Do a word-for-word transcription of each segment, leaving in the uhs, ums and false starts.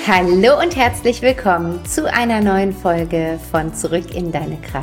Hallo und herzlich willkommen zu einer neuen Folge von Zurück in deine Kraft.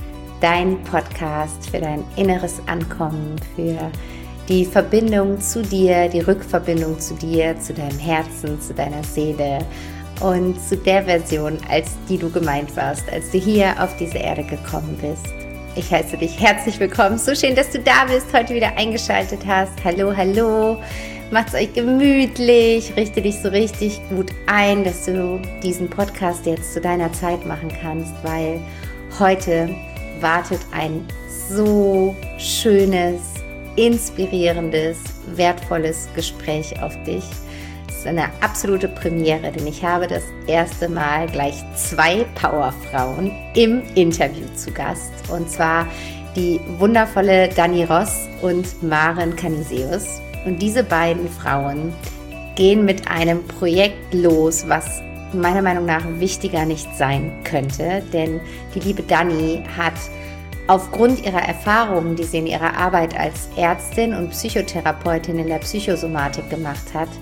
Dein Podcast für dein inneres Ankommen, für die Verbindung zu dir, die Rückverbindung zu dir, zu deinem Herzen, zu deiner Seele und zu der Version, als die du gemeint warst, als du hier auf diese Erde gekommen bist. Ich heiße dich herzlich willkommen. So schön, dass du da bist, heute wieder eingeschaltet hast. Hallo, hallo. Macht's euch gemütlich, richte dich so richtig gut ein, dass du diesen Podcast jetzt zu deiner Zeit machen kannst, weil heute wartet ein so schönes, inspirierendes, wertvolles Gespräch auf dich. Es ist eine absolute Premiere, denn ich habe das erste Mal gleich zwei Powerfrauen im Interview zu Gast. Und zwar die wundervolle Dani Ross und Maren Canisius. Und diese beiden Frauen gehen mit einem Projekt los, was meiner Meinung nach wichtiger nicht sein könnte. Denn die liebe Dani hat aufgrund ihrer Erfahrungen, die sie in ihrer Arbeit als Ärztin und Psychotherapeutin in der Psychosomatik gemacht hat,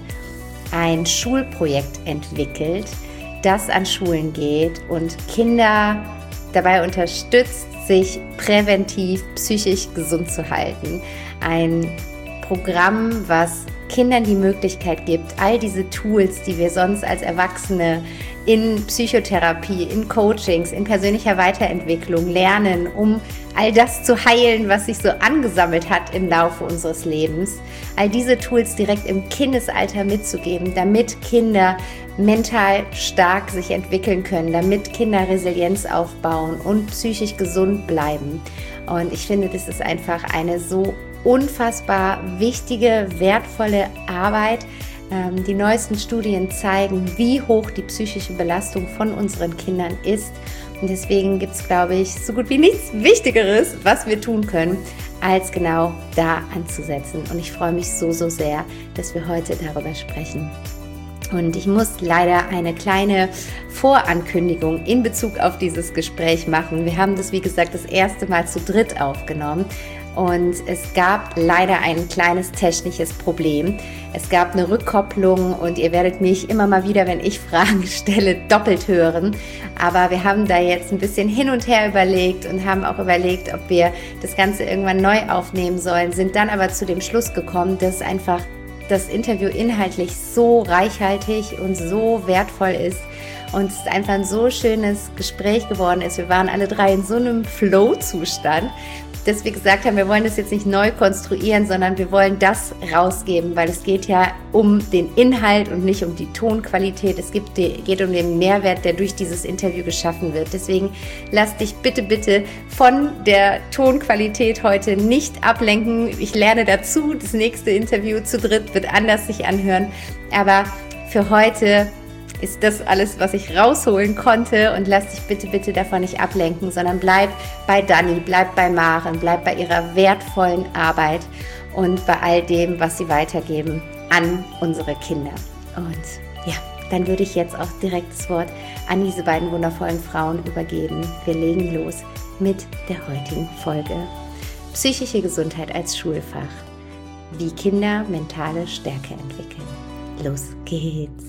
ein Schulprojekt entwickelt, das an Schulen geht und Kinder dabei unterstützt, sich präventiv psychisch gesund zu halten. Ein Programm, was Kindern die Möglichkeit gibt, all diese Tools, die wir sonst als Erwachsene in Psychotherapie, in Coachings, in persönlicher Weiterentwicklung lernen, um all das zu heilen, was sich so angesammelt hat im Laufe unseres Lebens, all diese Tools direkt im Kindesalter mitzugeben, damit Kinder mental stark sich entwickeln können, damit Kinder Resilienz aufbauen und psychisch gesund bleiben. Und ich finde, das ist einfach eine so unfassbar wichtige, wertvolle Arbeit. Ähm, die neuesten Studien zeigen, wie hoch die psychische Belastung von unseren Kindern ist. Und deswegen gibt es, glaube ich, so gut wie nichts Wichtigeres, was wir tun können, als genau da anzusetzen. Und ich freue mich so, so sehr, dass wir heute darüber sprechen. Und ich muss leider eine kleine Vorankündigung in Bezug auf dieses Gespräch machen. Wir haben das, wie gesagt, das erste Mal zu dritt aufgenommen. Und es gab leider ein kleines technisches Problem. Es gab eine Rückkopplung und ihr werdet mich immer mal wieder, wenn ich Fragen stelle, doppelt hören. Aber wir haben da jetzt ein bisschen hin und her überlegt und haben auch überlegt, ob wir das Ganze irgendwann neu aufnehmen sollen, sind dann aber zu dem Schluss gekommen, dass einfach das Interview inhaltlich so reichhaltig und so wertvoll ist und es einfach ein so schönes Gespräch geworden ist. Wir waren alle drei in so einem Flow-Zustand, dass wir gesagt haben, wir wollen das jetzt nicht neu konstruieren, sondern wir wollen das rausgeben, weil es geht ja um den Inhalt und nicht um die Tonqualität. Es gibt, geht um den Mehrwert, der durch dieses Interview geschaffen wird. Deswegen lass dich bitte, bitte von der Tonqualität heute nicht ablenken. Ich lerne dazu. Das nächste Interview zu dritt wird anders sich anhören. Aber für heute ist das alles, was ich rausholen konnte, und lass dich bitte, bitte davon nicht ablenken, sondern bleib bei Dani, bleib bei Maren, bleib bei ihrer wertvollen Arbeit und bei all dem, was sie weitergeben an unsere Kinder. Und ja, dann würde ich jetzt auch direkt das Wort an diese beiden wundervollen Frauen übergeben. Wir legen los mit der heutigen Folge. Psychische Gesundheit als Schulfach. Wie Kinder mentale Stärke entwickeln. Los geht's!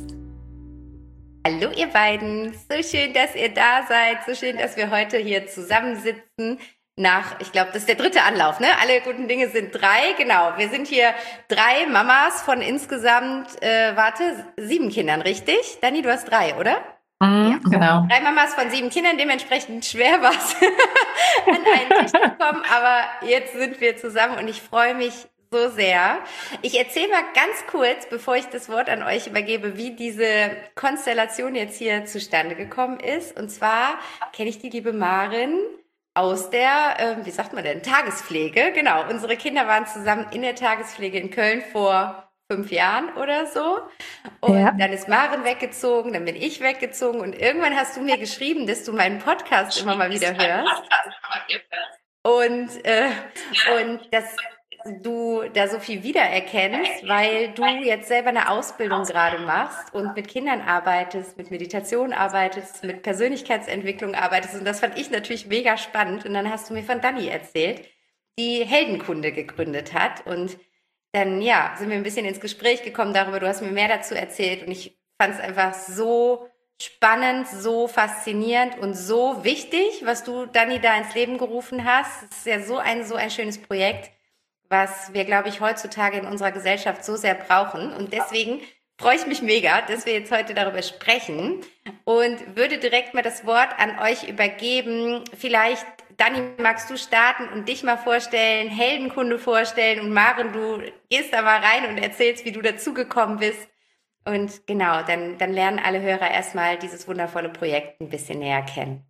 Hallo ihr beiden, so schön, dass ihr da seid, so schön, dass wir heute hier zusammensitzen nach, ich glaube, das ist der dritte Anlauf, ne? Alle guten Dinge sind drei, genau. Wir sind hier drei Mamas von insgesamt, äh, warte, sieben Kindern, richtig? Dani, du hast drei, oder? Mhm, ja, genau. Drei Mamas von sieben Kindern, dementsprechend schwer war es, an einen Tisch zu kommen, aber jetzt sind wir zusammen und ich freue mich so sehr. Ich erzähle mal ganz kurz, bevor ich das Wort an euch übergebe, wie diese Konstellation jetzt hier zustande gekommen ist. Und zwar kenne ich die liebe Maren aus der, äh, wie sagt man denn, Tagespflege. Genau, unsere Kinder waren zusammen in der Tagespflege in Köln vor fünf Jahren oder so. Und ja. Dann ist Maren weggezogen, dann bin ich weggezogen und irgendwann hast du mir geschrieben, dass du meinen Podcast immer mal wieder hörst. Und, äh, und das du da so viel wiedererkennst, weil du jetzt selber eine Ausbildung gerade machst und mit Kindern arbeitest, mit Meditation arbeitest, mit Persönlichkeitsentwicklung arbeitest, und das fand ich natürlich mega spannend. Und dann hast du mir von Dani erzählt, die Heldenkunde gegründet hat, und dann ja, sind wir ein bisschen ins Gespräch gekommen darüber, du hast mir mehr dazu erzählt, und ich fand es einfach so spannend, so faszinierend und so wichtig, was du, Dani, da ins Leben gerufen hast. Es ist ja so ein, so ein schönes Projekt, was wir, glaube ich, heutzutage in unserer Gesellschaft so sehr brauchen. Und deswegen freue ich mich mega, dass wir jetzt heute darüber sprechen und würde direkt mal das Wort an euch übergeben. Vielleicht, Dani, magst du starten und dich mal vorstellen, Heldenkunde vorstellen, und Maren, du gehst da mal rein und erzählst, wie du dazugekommen bist. Und genau, dann, dann lernen alle Hörer erstmal dieses wundervolle Projekt ein bisschen näher kennen.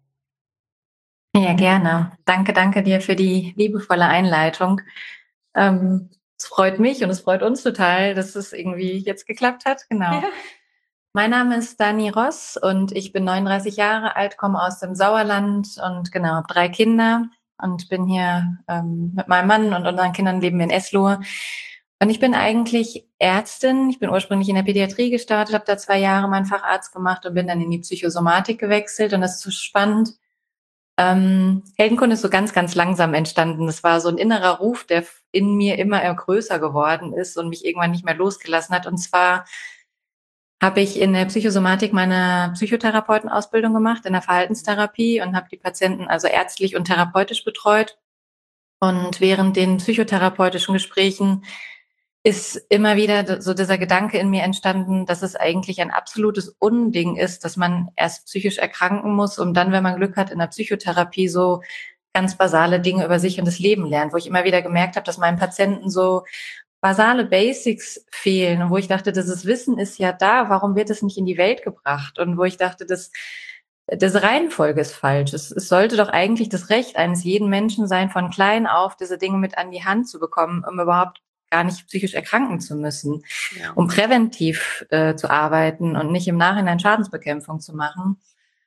Ja, gerne. Danke, danke dir für die liebevolle Einleitung. Ähm, es freut mich und es freut uns total, dass es irgendwie jetzt geklappt hat. Genau. Ja. Mein Name ist Dani Ross und ich bin neununddreißig Jahre alt, komme aus dem Sauerland und genau, habe drei Kinder und bin hier ähm, mit meinem Mann und unseren Kindern, leben wir in Eslohe. Und ich bin eigentlich Ärztin. Ich bin ursprünglich in der Pädiatrie gestartet, habe da zwei Jahre meinen Facharzt gemacht und bin dann in die Psychosomatik gewechselt. Und das ist so spannend. Ähm, Heldenkunde ist so ganz, ganz langsam entstanden. Das war so ein innerer Ruf, der in mir immer größer geworden ist und mich irgendwann nicht mehr losgelassen hat. Und zwar habe ich in der Psychosomatik meine Psychotherapeutenausbildung gemacht, in der Verhaltenstherapie, und habe die Patienten also ärztlich und therapeutisch betreut. Und während den psychotherapeutischen Gesprächen ist immer wieder so dieser Gedanke in mir entstanden, dass es eigentlich ein absolutes Unding ist, dass man erst psychisch erkranken muss, um dann, wenn man Glück hat, in der Psychotherapie so ganz basale Dinge über sich und das Leben lernt, wo ich immer wieder gemerkt habe, dass meinen Patienten so basale Basics fehlen und wo ich dachte, dieses Wissen ist ja da, warum wird es nicht in die Welt gebracht? Und wo ich dachte, das diese Reihenfolge ist falsch. Es, es sollte doch eigentlich das Recht eines jeden Menschen sein, von klein auf diese Dinge mit an die Hand zu bekommen, um überhaupt gar nicht psychisch erkranken zu müssen, ja. um präventiv äh, zu arbeiten und nicht im Nachhinein Schadensbekämpfung zu machen.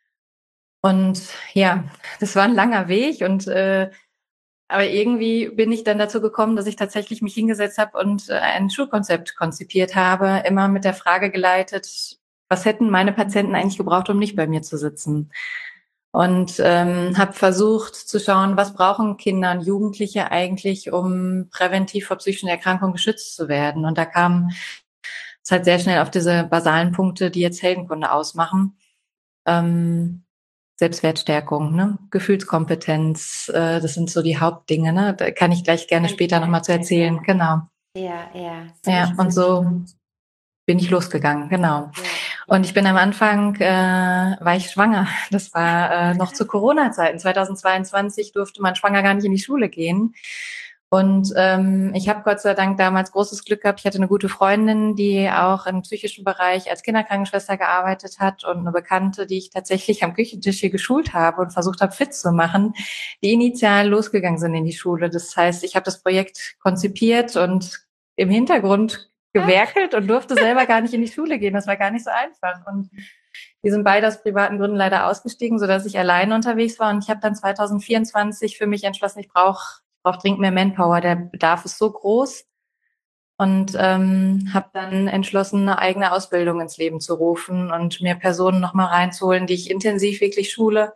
Und ja, das war ein langer Weg und äh, aber irgendwie bin ich dann dazu gekommen, dass ich tatsächlich mich hingesetzt habe und äh, ein Schulkonzept konzipiert habe, immer mit der Frage geleitet, was hätten meine Patienten eigentlich gebraucht, um nicht bei mir zu sitzen? Und ähm, habe versucht zu schauen, was brauchen Kinder und Jugendliche eigentlich, um präventiv vor psychischen Erkrankungen geschützt zu werden. Und da kam es halt sehr schnell auf diese basalen Punkte, die jetzt Heldenkunde ausmachen. Ähm, Selbstwertstärkung, ne? Gefühlskompetenz, äh, das sind so die Hauptdinge. Ne? Da kann ich gleich gerne später nochmal zu erzählen. Genau. Ja, ja. Ja, und so bin ich losgegangen, genau. Ja. Und ich bin am Anfang, äh, war ich schwanger. Das war äh, noch zu Corona-Zeiten. zweitausendzweiundzwanzig durfte man schwanger gar nicht in die Schule gehen. Und ähm, ich habe Gott sei Dank damals großes Glück gehabt. Ich hatte eine gute Freundin, die auch im psychischen Bereich als Kinderkrankenschwester gearbeitet hat, und eine Bekannte, die ich tatsächlich am Küchentisch hier geschult habe und versucht habe, fit zu machen, die initial losgegangen sind in die Schule. Das heißt, ich habe das Projekt konzipiert und im Hintergrund gewerkelt und durfte selber gar nicht in die Schule gehen. Das war gar nicht so einfach. Und die sind beide aus privaten Gründen leider ausgestiegen, sodass ich alleine unterwegs war. Und ich habe dann zweitausendvierundzwanzig für mich entschlossen, ich brauche ich brauche dringend mehr Manpower. Der Bedarf ist so groß. Und ähm, habe dann entschlossen, eine eigene Ausbildung ins Leben zu rufen und mir Personen nochmal reinzuholen, die ich intensiv wirklich schule.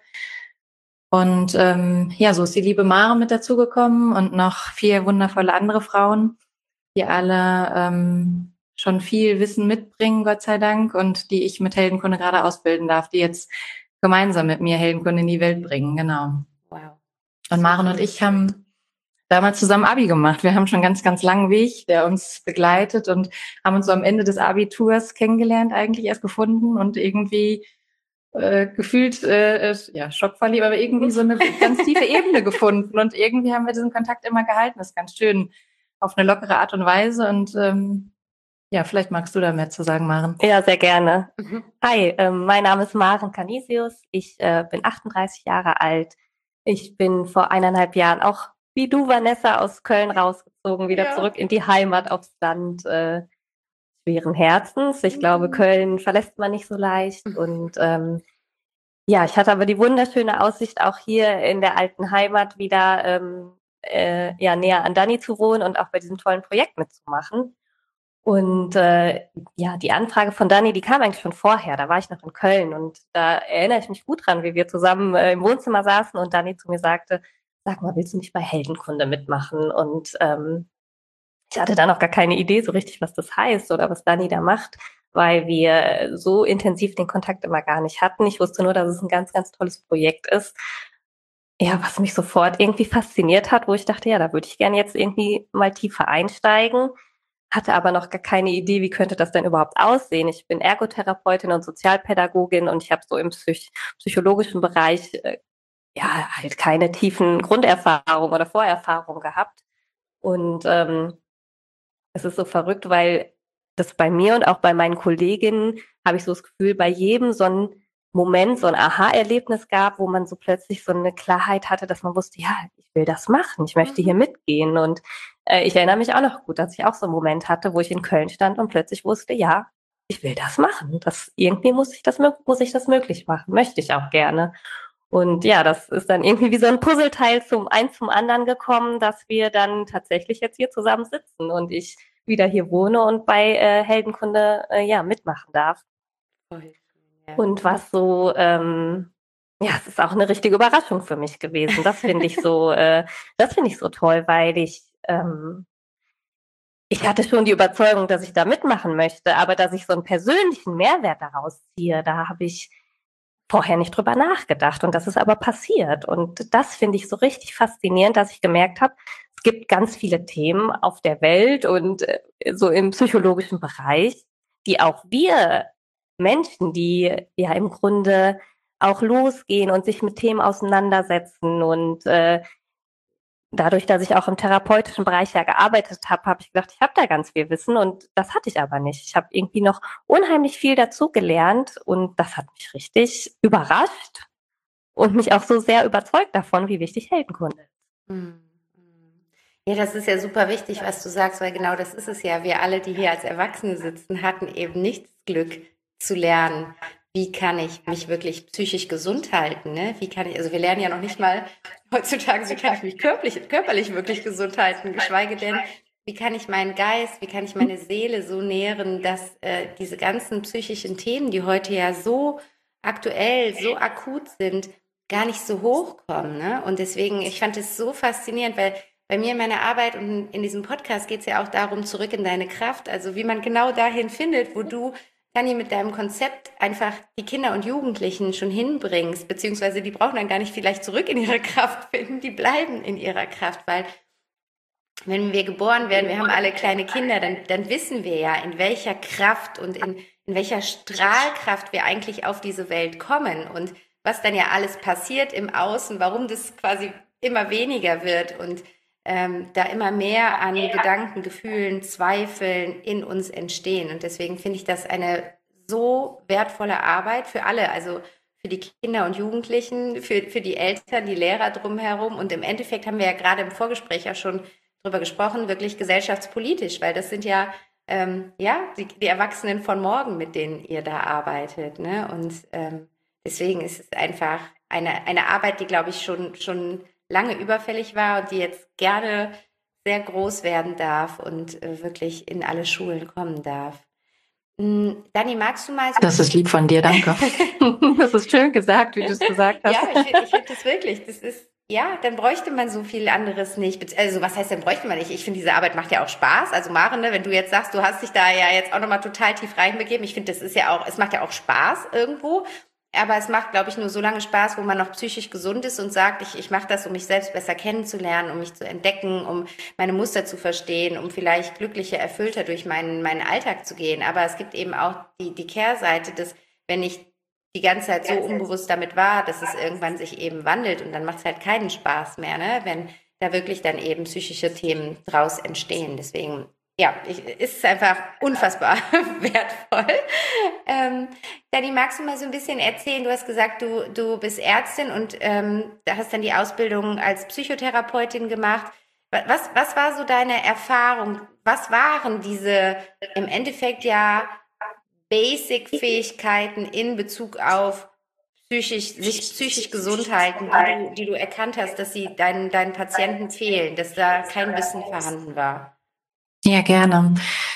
Und ähm, ja, so ist die liebe Mare mit dazugekommen und noch vier wundervolle andere Frauen, die alle ähm, schon viel Wissen mitbringen, Gott sei Dank, und die ich mit Heldenkunde gerade ausbilden darf, die jetzt gemeinsam mit mir Heldenkunde in die Welt bringen, genau. Wow. Und Maren und ich haben damals zusammen Abi gemacht. Wir haben schon einen ganz, ganz langen Weg, der uns begleitet, und haben uns so am Ende des Abiturs kennengelernt, eigentlich erst gefunden und irgendwie äh, gefühlt, äh, ja, schockverliebt, aber irgendwie so eine ganz tiefe Ebene gefunden, und irgendwie haben wir diesen Kontakt immer gehalten. Das ist ganz schön, auf eine lockere Art und Weise, und ähm, ja, vielleicht magst du da mehr zu sagen, Maren. Ja, sehr gerne. Mhm. Hi, äh, mein Name ist Maren Canisius. Ich äh, bin achtunddreißig Jahre alt. Ich bin vor eineinhalb Jahren auch wie du, Vanessa, aus Köln rausgezogen, wieder ja. zurück in die Heimat, aufs Land, äh, schweren Herzens. Ich mhm. glaube, Köln verlässt man nicht so leicht. Mhm. Und ähm, ja, ich hatte aber die wunderschöne Aussicht, auch hier in der alten Heimat wieder ähm, äh, ja, näher an Dani zu wohnen und auch bei diesem tollen Projekt mitzumachen. Und äh, ja, die Anfrage von Dani, die kam eigentlich schon vorher. Da war ich noch in Köln, und da erinnere ich mich gut dran, wie wir zusammen äh, im Wohnzimmer saßen und Dani zu mir sagte, sag mal, willst du nicht bei Heldenkunde mitmachen? Und ähm, ich hatte da noch gar keine Idee so richtig, was das heißt oder was Dani da macht. weil wir so intensiv den Kontakt immer gar nicht hatten. Ich wusste nur, dass es ein ganz, ganz tolles Projekt ist. Ja, was mich sofort irgendwie fasziniert hat, wo ich dachte, ja, da würde ich gerne jetzt irgendwie mal tiefer einsteigen, hatte aber noch gar keine Idee, wie könnte das denn überhaupt aussehen. Ich bin Ergotherapeutin und Sozialpädagogin und ich habe so im Psych- psychologischen Bereich äh, ja halt keine tiefen Grunderfahrungen oder Vorerfahrungen gehabt. Und ähm, es ist so verrückt, weil das bei mir und auch bei meinen Kolleginnen habe ich so das Gefühl, bei jedem so ein Moment, so ein Aha-Erlebnis gab, wo man so plötzlich so eine Klarheit hatte, dass man wusste, ja, ich will das machen, ich möchte hier Mhm. mitgehen. Und äh, ich erinnere mich auch noch gut, dass ich auch so einen Moment hatte, wo ich in Köln stand und plötzlich wusste, ja, ich will das machen. Das, irgendwie muss ich das, mö- muss ich das möglich machen, möchte ich auch gerne. Und ja, das ist dann irgendwie wie so ein Puzzleteil zum eins zum anderen gekommen, dass wir dann tatsächlich jetzt hier zusammen sitzen und ich wieder hier wohne und bei äh, Heldenkunde äh, ja mitmachen darf. Voll schön, ja. Und was so, ähm, ja, es ist auch eine richtige Überraschung für mich gewesen. Das finde ich so, äh, das finde ich so toll, weil ich, ähm, ich hatte schon die Überzeugung, dass ich da mitmachen möchte, aber dass ich so einen persönlichen Mehrwert daraus ziehe, da habe ich vorher nicht drüber nachgedacht und das ist aber passiert. Und das finde ich so richtig faszinierend, dass ich gemerkt habe, es gibt ganz viele Themen auf der Welt und äh, so im psychologischen Bereich, die auch wir Menschen, die ja im Grunde auch losgehen und sich mit Themen auseinandersetzen und äh, dadurch, dass ich auch im therapeutischen Bereich ja gearbeitet habe, habe ich gedacht, ich habe da ganz viel Wissen und das hatte ich aber nicht. Ich habe irgendwie noch unheimlich viel dazu gelernt und das hat mich richtig überrascht und mich auch so sehr überzeugt davon, wie wichtig Heldenkunde ist. Mhm. Ja, das ist ja super wichtig, was du sagst, weil genau das ist es ja. Wir alle, die hier als Erwachsene sitzen, hatten eben nicht das Glück zu lernen, wie kann ich mich wirklich psychisch gesund halten, ne? Wie kann ich, also wir lernen ja noch nicht mal heutzutage, wie kann ich mich körperlich, körperlich wirklich gesund halten, geschweige denn, wie kann ich meinen Geist, wie kann ich meine Seele so nähren, dass äh, diese ganzen psychischen Themen, die heute ja so aktuell, so akut sind, gar nicht so hochkommen, ne? Und deswegen, ich fand es so faszinierend, weil bei mir in meiner Arbeit und in diesem Podcast geht es ja auch darum, zurück in deine Kraft, also wie man genau dahin findet, wo du, Dani, mit deinem Konzept einfach die Kinder und Jugendlichen schon hinbringst, beziehungsweise die brauchen dann gar nicht vielleicht zurück in ihre Kraft finden, die bleiben in ihrer Kraft, weil wenn wir geboren werden, wir haben alle kleine Kinder, dann, dann wissen wir ja, in welcher Kraft und in, in welcher Strahlkraft wir eigentlich auf diese Welt kommen und was dann ja alles passiert im Außen, warum das quasi immer weniger wird und ähm, da immer mehr an Gedanken, Gefühlen, Zweifeln in uns entstehen. Und deswegen finde ich das eine so wertvolle Arbeit für alle, also für die Kinder und Jugendlichen, für, für die Eltern, die Lehrer drumherum. Und im Endeffekt haben wir ja gerade im Vorgespräch ja schon drüber gesprochen, wirklich gesellschaftspolitisch, weil das sind ja, ähm, ja die, die Erwachsenen von morgen, mit denen ihr da arbeitet. Ne? Und ähm, deswegen ist es einfach eine, eine Arbeit, die, glaube ich, schon, schon lange überfällig war und die jetzt gerne sehr groß werden darf und äh, wirklich in alle Schulen kommen darf. Mm, Dani, magst du mal so... Das ist lieb von dir, danke. Das ist schön gesagt, wie du es gesagt hast. Ja, ich finde ich find das wirklich, das ist, ja, dann bräuchte man so viel anderes nicht. Also was heißt, dann bräuchte man nicht? Ich finde, diese Arbeit macht ja auch Spaß. Also Maren, ne, wenn du jetzt sagst, du hast dich da ja jetzt auch nochmal total tief reinbegeben, ich finde, das ist ja auch, es macht ja auch Spaß irgendwo. Aber es macht, glaube ich, nur so lange Spaß, wo man noch psychisch gesund ist und sagt, ich, ich mache das, um mich selbst besser kennenzulernen, um mich zu entdecken, um meine Muster zu verstehen, um vielleicht glücklicher, erfüllter durch meinen, meinen Alltag zu gehen. Aber es gibt eben auch die, die Kehrseite, dass wenn ich die ganze Zeit so unbewusst damit war, dass es irgendwann sich eben wandelt und dann macht es halt keinen Spaß mehr, ne? Wenn da wirklich dann eben psychische Themen draus entstehen. Deswegen, ja, ich, ist es einfach unfassbar wertvoll. Ähm, Dani, magst du mal so ein bisschen erzählen? Du hast gesagt, du, du bist Ärztin und ähm, da hast dann die Ausbildung als Psychotherapeutin gemacht. Was, was war so deine Erfahrung? Was waren diese im Endeffekt ja Basic-Fähigkeiten in Bezug auf psychisch, sich psychisch gesund halten, die du, die du erkannt hast, dass sie deinen, deinen Patienten fehlen, dass da kein Wissen vorhanden war? Ja, gerne.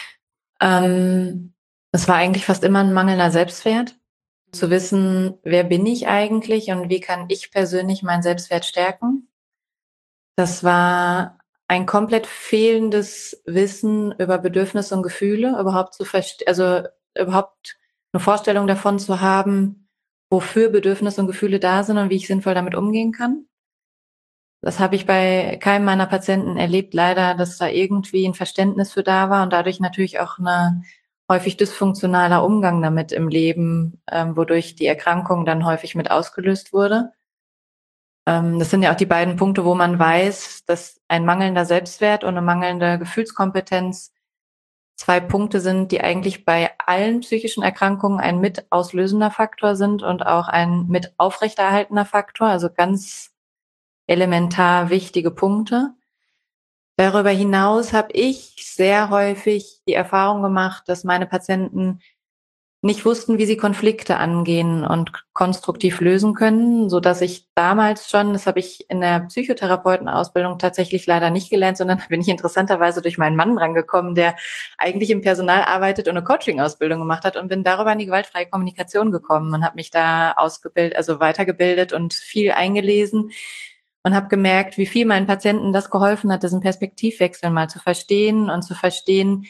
Ähm, es war eigentlich fast immer ein mangelnder Selbstwert, zu wissen, wer bin ich eigentlich und wie kann ich persönlich meinen Selbstwert stärken. Das war ein komplett fehlendes Wissen über Bedürfnisse und Gefühle, überhaupt zu verstehen, also überhaupt eine Vorstellung davon zu haben, wofür Bedürfnisse und Gefühle da sind und wie ich sinnvoll damit umgehen kann. Das habe ich bei keinem meiner Patienten erlebt, leider, dass da irgendwie ein Verständnis für da war und dadurch natürlich auch eine häufig dysfunktionaler Umgang damit im Leben, ähm, wodurch die Erkrankung dann häufig mit ausgelöst wurde. Ähm, das sind ja auch die beiden Punkte, wo man weiß, dass ein mangelnder Selbstwert und eine mangelnde Gefühlskompetenz zwei Punkte sind, die eigentlich bei allen psychischen Erkrankungen ein mit auslösender Faktor sind und auch ein mit aufrechterhaltender Faktor, also ganz elementar wichtige Punkte. Darüber hinaus habe ich sehr häufig die Erfahrung gemacht, dass meine Patienten nicht wussten, wie sie Konflikte angehen und konstruktiv lösen können, so dass ich damals schon, das habe ich in der Psychotherapeutenausbildung tatsächlich leider nicht gelernt, sondern da bin ich interessanterweise durch meinen Mann rangekommen, der eigentlich im Personal arbeitet und eine Coaching-Ausbildung gemacht hat und bin darüber in die gewaltfreie Kommunikation gekommen und habe mich da ausgebildet, also weitergebildet und viel eingelesen und habe gemerkt, wie viel meinen Patienten das geholfen hat, diesen Perspektivwechsel mal zu verstehen und zu verstehen,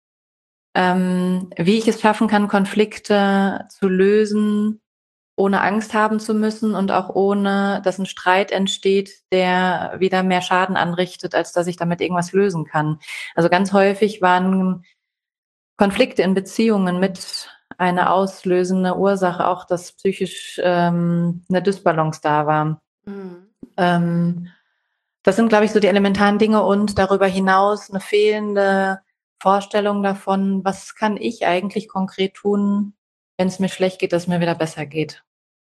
ähm, wie ich es schaffen kann, Konflikte zu lösen, ohne Angst haben zu müssen und auch ohne, dass ein Streit entsteht, der wieder mehr Schaden anrichtet, als dass ich damit irgendwas lösen kann. Also ganz häufig waren Konflikte in Beziehungen mit einer auslösende Ursache, auch dass psychisch ähm, eine Dysbalance da war. Mhm. Ähm, das sind, glaube ich, so die elementaren Dinge und darüber hinaus eine fehlende Vorstellung davon, was kann ich eigentlich konkret tun, wenn es mir schlecht geht, dass es mir wieder besser geht.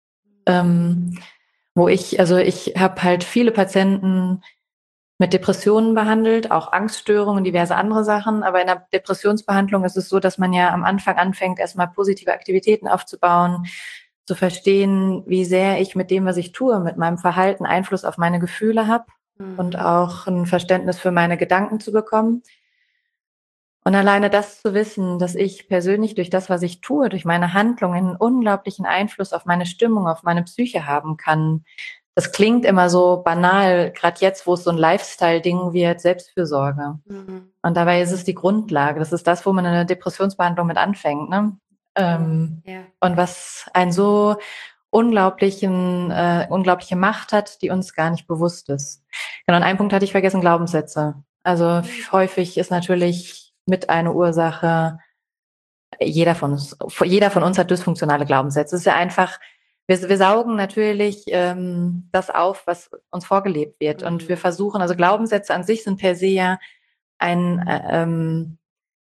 Ähm, wo ich, also ich habe halt viele Patienten mit Depressionen behandelt, auch Angststörungen, diverse andere Sachen. Aber in der Depressionsbehandlung ist es so, dass man ja am Anfang anfängt, erstmal positive Aktivitäten aufzubauen, zu verstehen, wie sehr ich mit dem, was ich tue, mit meinem Verhalten Einfluss auf meine Gefühle habe mhm. und auch ein Verständnis für meine Gedanken zu bekommen. Und alleine das zu wissen, dass ich persönlich durch das, was ich tue, durch meine Handlungen einen unglaublichen Einfluss auf meine Stimmung, auf meine Psyche haben kann. Das klingt immer so banal, gerade jetzt, wo es so ein Lifestyle-Ding wird, Selbstfürsorge. Mhm. Und dabei ist es die Grundlage. Das ist das, wo man eine Depressionsbehandlung mit anfängt. Ne? Ähm, ja. Und was einen so unglaublichen, äh, unglaubliche Macht hat, die uns gar nicht bewusst ist. Genau, und einen Punkt hatte ich vergessen, Glaubenssätze. Also mhm. häufig ist natürlich mit einer Ursache, jeder von uns, jeder von uns hat dysfunktionale Glaubenssätze. Es ist ja einfach, wir, wir saugen natürlich ähm, das auf, was uns vorgelebt wird. Mhm. Und wir versuchen, also Glaubenssätze an sich sind per se ja ein, äh, ähm,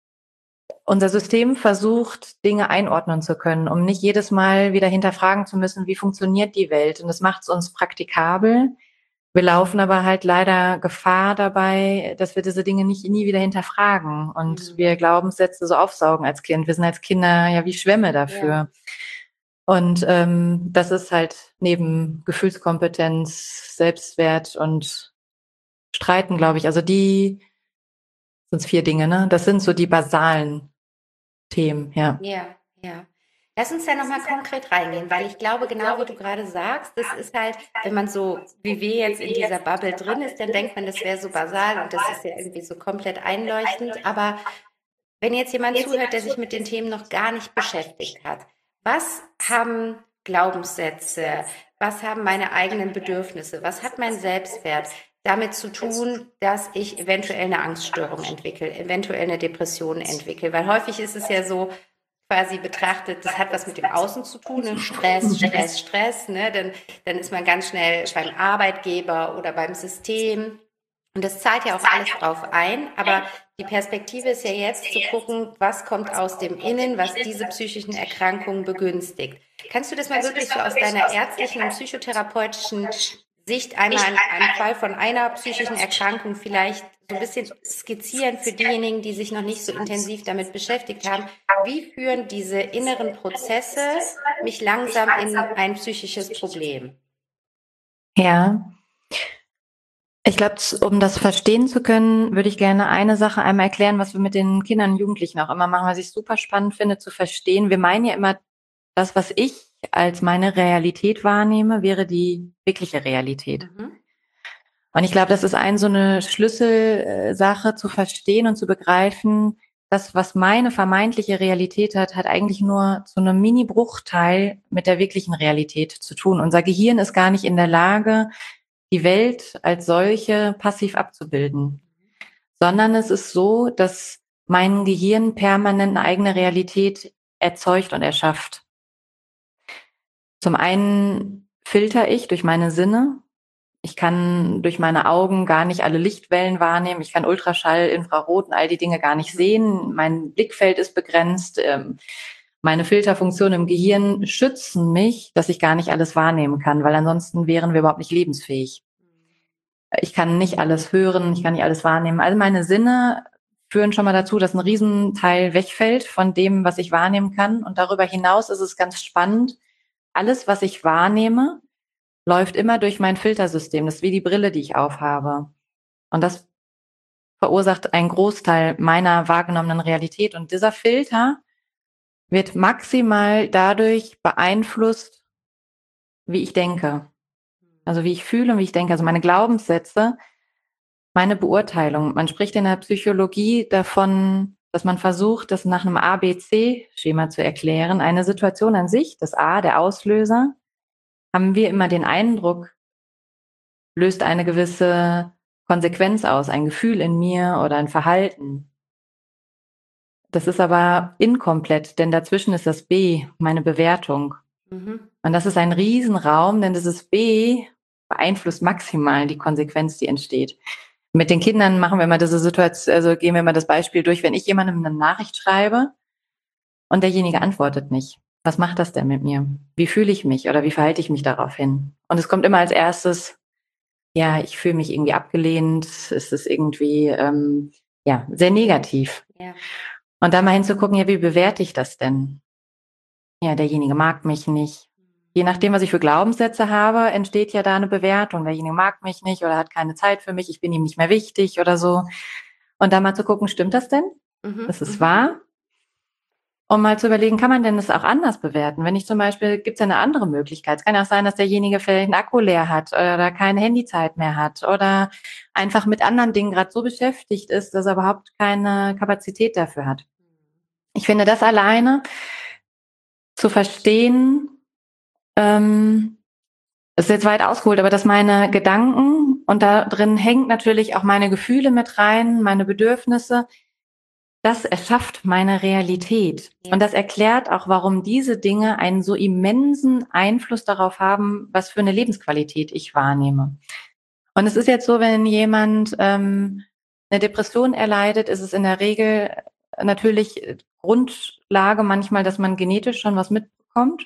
unser System versucht, Dinge einordnen zu können, um nicht jedes Mal wieder hinterfragen zu müssen, wie funktioniert die Welt. Und das macht es uns praktikabel. Wir laufen aber halt leider Gefahr dabei, dass wir diese Dinge nicht nie wieder hinterfragen und mhm. wir Glaubenssätze so aufsaugen als Kind. Wir sind als Kinder ja wie Schwämme dafür. Ja. Und ähm, das ist halt neben Gefühlskompetenz, Selbstwert und Streiten, glaube ich. Also die sind vier Dinge, ne? Das sind so die basalen Themen, ja. Ja, ja. Lass uns da nochmal konkret reingehen, weil ich glaube, genau wie du gerade sagst, das ist halt, wenn man so, wie wir jetzt in dieser Bubble drin ist, dann denkt man, das wäre so basal und das ist ja irgendwie so komplett einleuchtend. Aber wenn jetzt jemand zuhört, der sich mit den Themen noch gar nicht beschäftigt hat, was haben Glaubenssätze, was haben meine eigenen Bedürfnisse, was hat mein Selbstwert damit zu tun, dass ich eventuell eine Angststörung entwickle, eventuell eine Depression entwickle? Weil häufig ist es ja so, quasi betrachtet, das hat was mit dem Außen zu tun, ne? Stress, Stress, Stress, ne? Dann, dann ist man ganz schnell beim Arbeitgeber oder beim System und das zahlt ja auch alles drauf ein, aber die Perspektive ist ja jetzt zu gucken, was kommt aus dem Innen, was diese psychischen Erkrankungen begünstigt. Kannst du das mal wirklich so aus deiner ärztlichen und psychotherapeutischen Sicht einmal einen Fall von einer psychischen Erkrankung vielleicht so ein bisschen skizzieren für diejenigen, die sich noch nicht so intensiv damit beschäftigt haben? Wie führen diese inneren Prozesse mich langsam in ein psychisches Problem? Ja, ich glaube, um das verstehen zu können, würde ich gerne eine Sache einmal erklären, was wir mit den Kindern und Jugendlichen auch immer machen, was ich super spannend finde zu verstehen. Wir meinen ja immer, das, was ich als meine Realität wahrnehme, wäre die wirkliche Realität. Mhm. Und ich glaube, das ist ein so eine Schlüsselsache zu verstehen und zu begreifen, das, was meine vermeintliche Realität hat, hat eigentlich nur zu einem Mini-Bruchteil mit der wirklichen Realität zu tun. Unser Gehirn ist gar nicht in der Lage, die Welt als solche passiv abzubilden, sondern es ist so, dass mein Gehirn permanent eine eigene Realität erzeugt und erschafft. Zum einen filter ich durch meine Sinne. Ich kann durch meine Augen gar nicht alle Lichtwellen wahrnehmen. Ich kann Ultraschall, Infrarot und all die Dinge gar nicht sehen. Mein Blickfeld ist begrenzt. Meine Filterfunktionen im Gehirn schützen mich, dass ich gar nicht alles wahrnehmen kann, weil ansonsten wären wir überhaupt nicht lebensfähig. Ich kann nicht alles hören, ich kann nicht alles wahrnehmen. All meine Sinne führen schon mal dazu, dass ein Riesenteil wegfällt von dem, was ich wahrnehmen kann. Und darüber hinaus ist es ganz spannend. Alles, was ich wahrnehme, läuft immer durch mein Filtersystem. Das ist wie die Brille, die ich aufhabe. Und das verursacht einen Großteil meiner wahrgenommenen Realität. Und dieser Filter wird maximal dadurch beeinflusst, wie ich denke. Also wie ich fühle und wie ich denke. Also meine Glaubenssätze, meine Beurteilung. Man spricht in der Psychologie davon, dass man versucht, das nach einem A B C-Schema zu erklären. Eine Situation an sich, das A, der Auslöser, haben wir immer den Eindruck, löst eine gewisse Konsequenz aus, ein Gefühl in mir oder ein Verhalten. Das ist aber inkomplett, denn dazwischen ist das B, meine Bewertung. Mhm. Und das ist ein Riesenraum, denn dieses B beeinflusst maximal die Konsequenz, die entsteht. Mit den Kindern machen wir immer diese Situation, also gehen wir mal das Beispiel durch, wenn ich jemandem eine Nachricht schreibe und derjenige antwortet nicht. Was macht das denn mit mir? Wie fühle ich mich oder wie verhalte ich mich daraufhin? Und es kommt immer als erstes, ja, ich fühle mich irgendwie abgelehnt, es ist irgendwie, ähm, ja, sehr negativ. Ja. Und da mal hinzugucken, ja, wie bewerte ich das denn? Ja, derjenige mag mich nicht. Je nachdem, was ich für Glaubenssätze habe, entsteht ja da eine Bewertung. Derjenige mag mich nicht oder hat keine Zeit für mich, ich bin ihm nicht mehr wichtig oder so. Und da mal zu gucken, stimmt das denn? Mhm. Das ist mhm. wahr? Um mal zu überlegen, kann man denn das auch anders bewerten? Wenn ich zum Beispiel, gibt es ja eine andere Möglichkeit. Es kann auch sein, dass derjenige vielleicht einen Akku leer hat oder keine Handyzeit mehr hat oder einfach mit anderen Dingen gerade so beschäftigt ist, dass er überhaupt keine Kapazität dafür hat. Ich finde, das alleine zu verstehen, ähm, ist jetzt weit ausgeholt, aber dass meine Gedanken, und da drin hängt natürlich auch meine Gefühle mit rein, meine Bedürfnisse, das erschafft meine Realität. Ja. Und das erklärt auch, warum diese Dinge einen so immensen Einfluss darauf haben, was für eine Lebensqualität ich wahrnehme. Und es ist jetzt so, wenn jemand ähm, eine Depression erleidet, ist es in der Regel natürlich Grundlage manchmal, dass man genetisch schon was mitbekommt.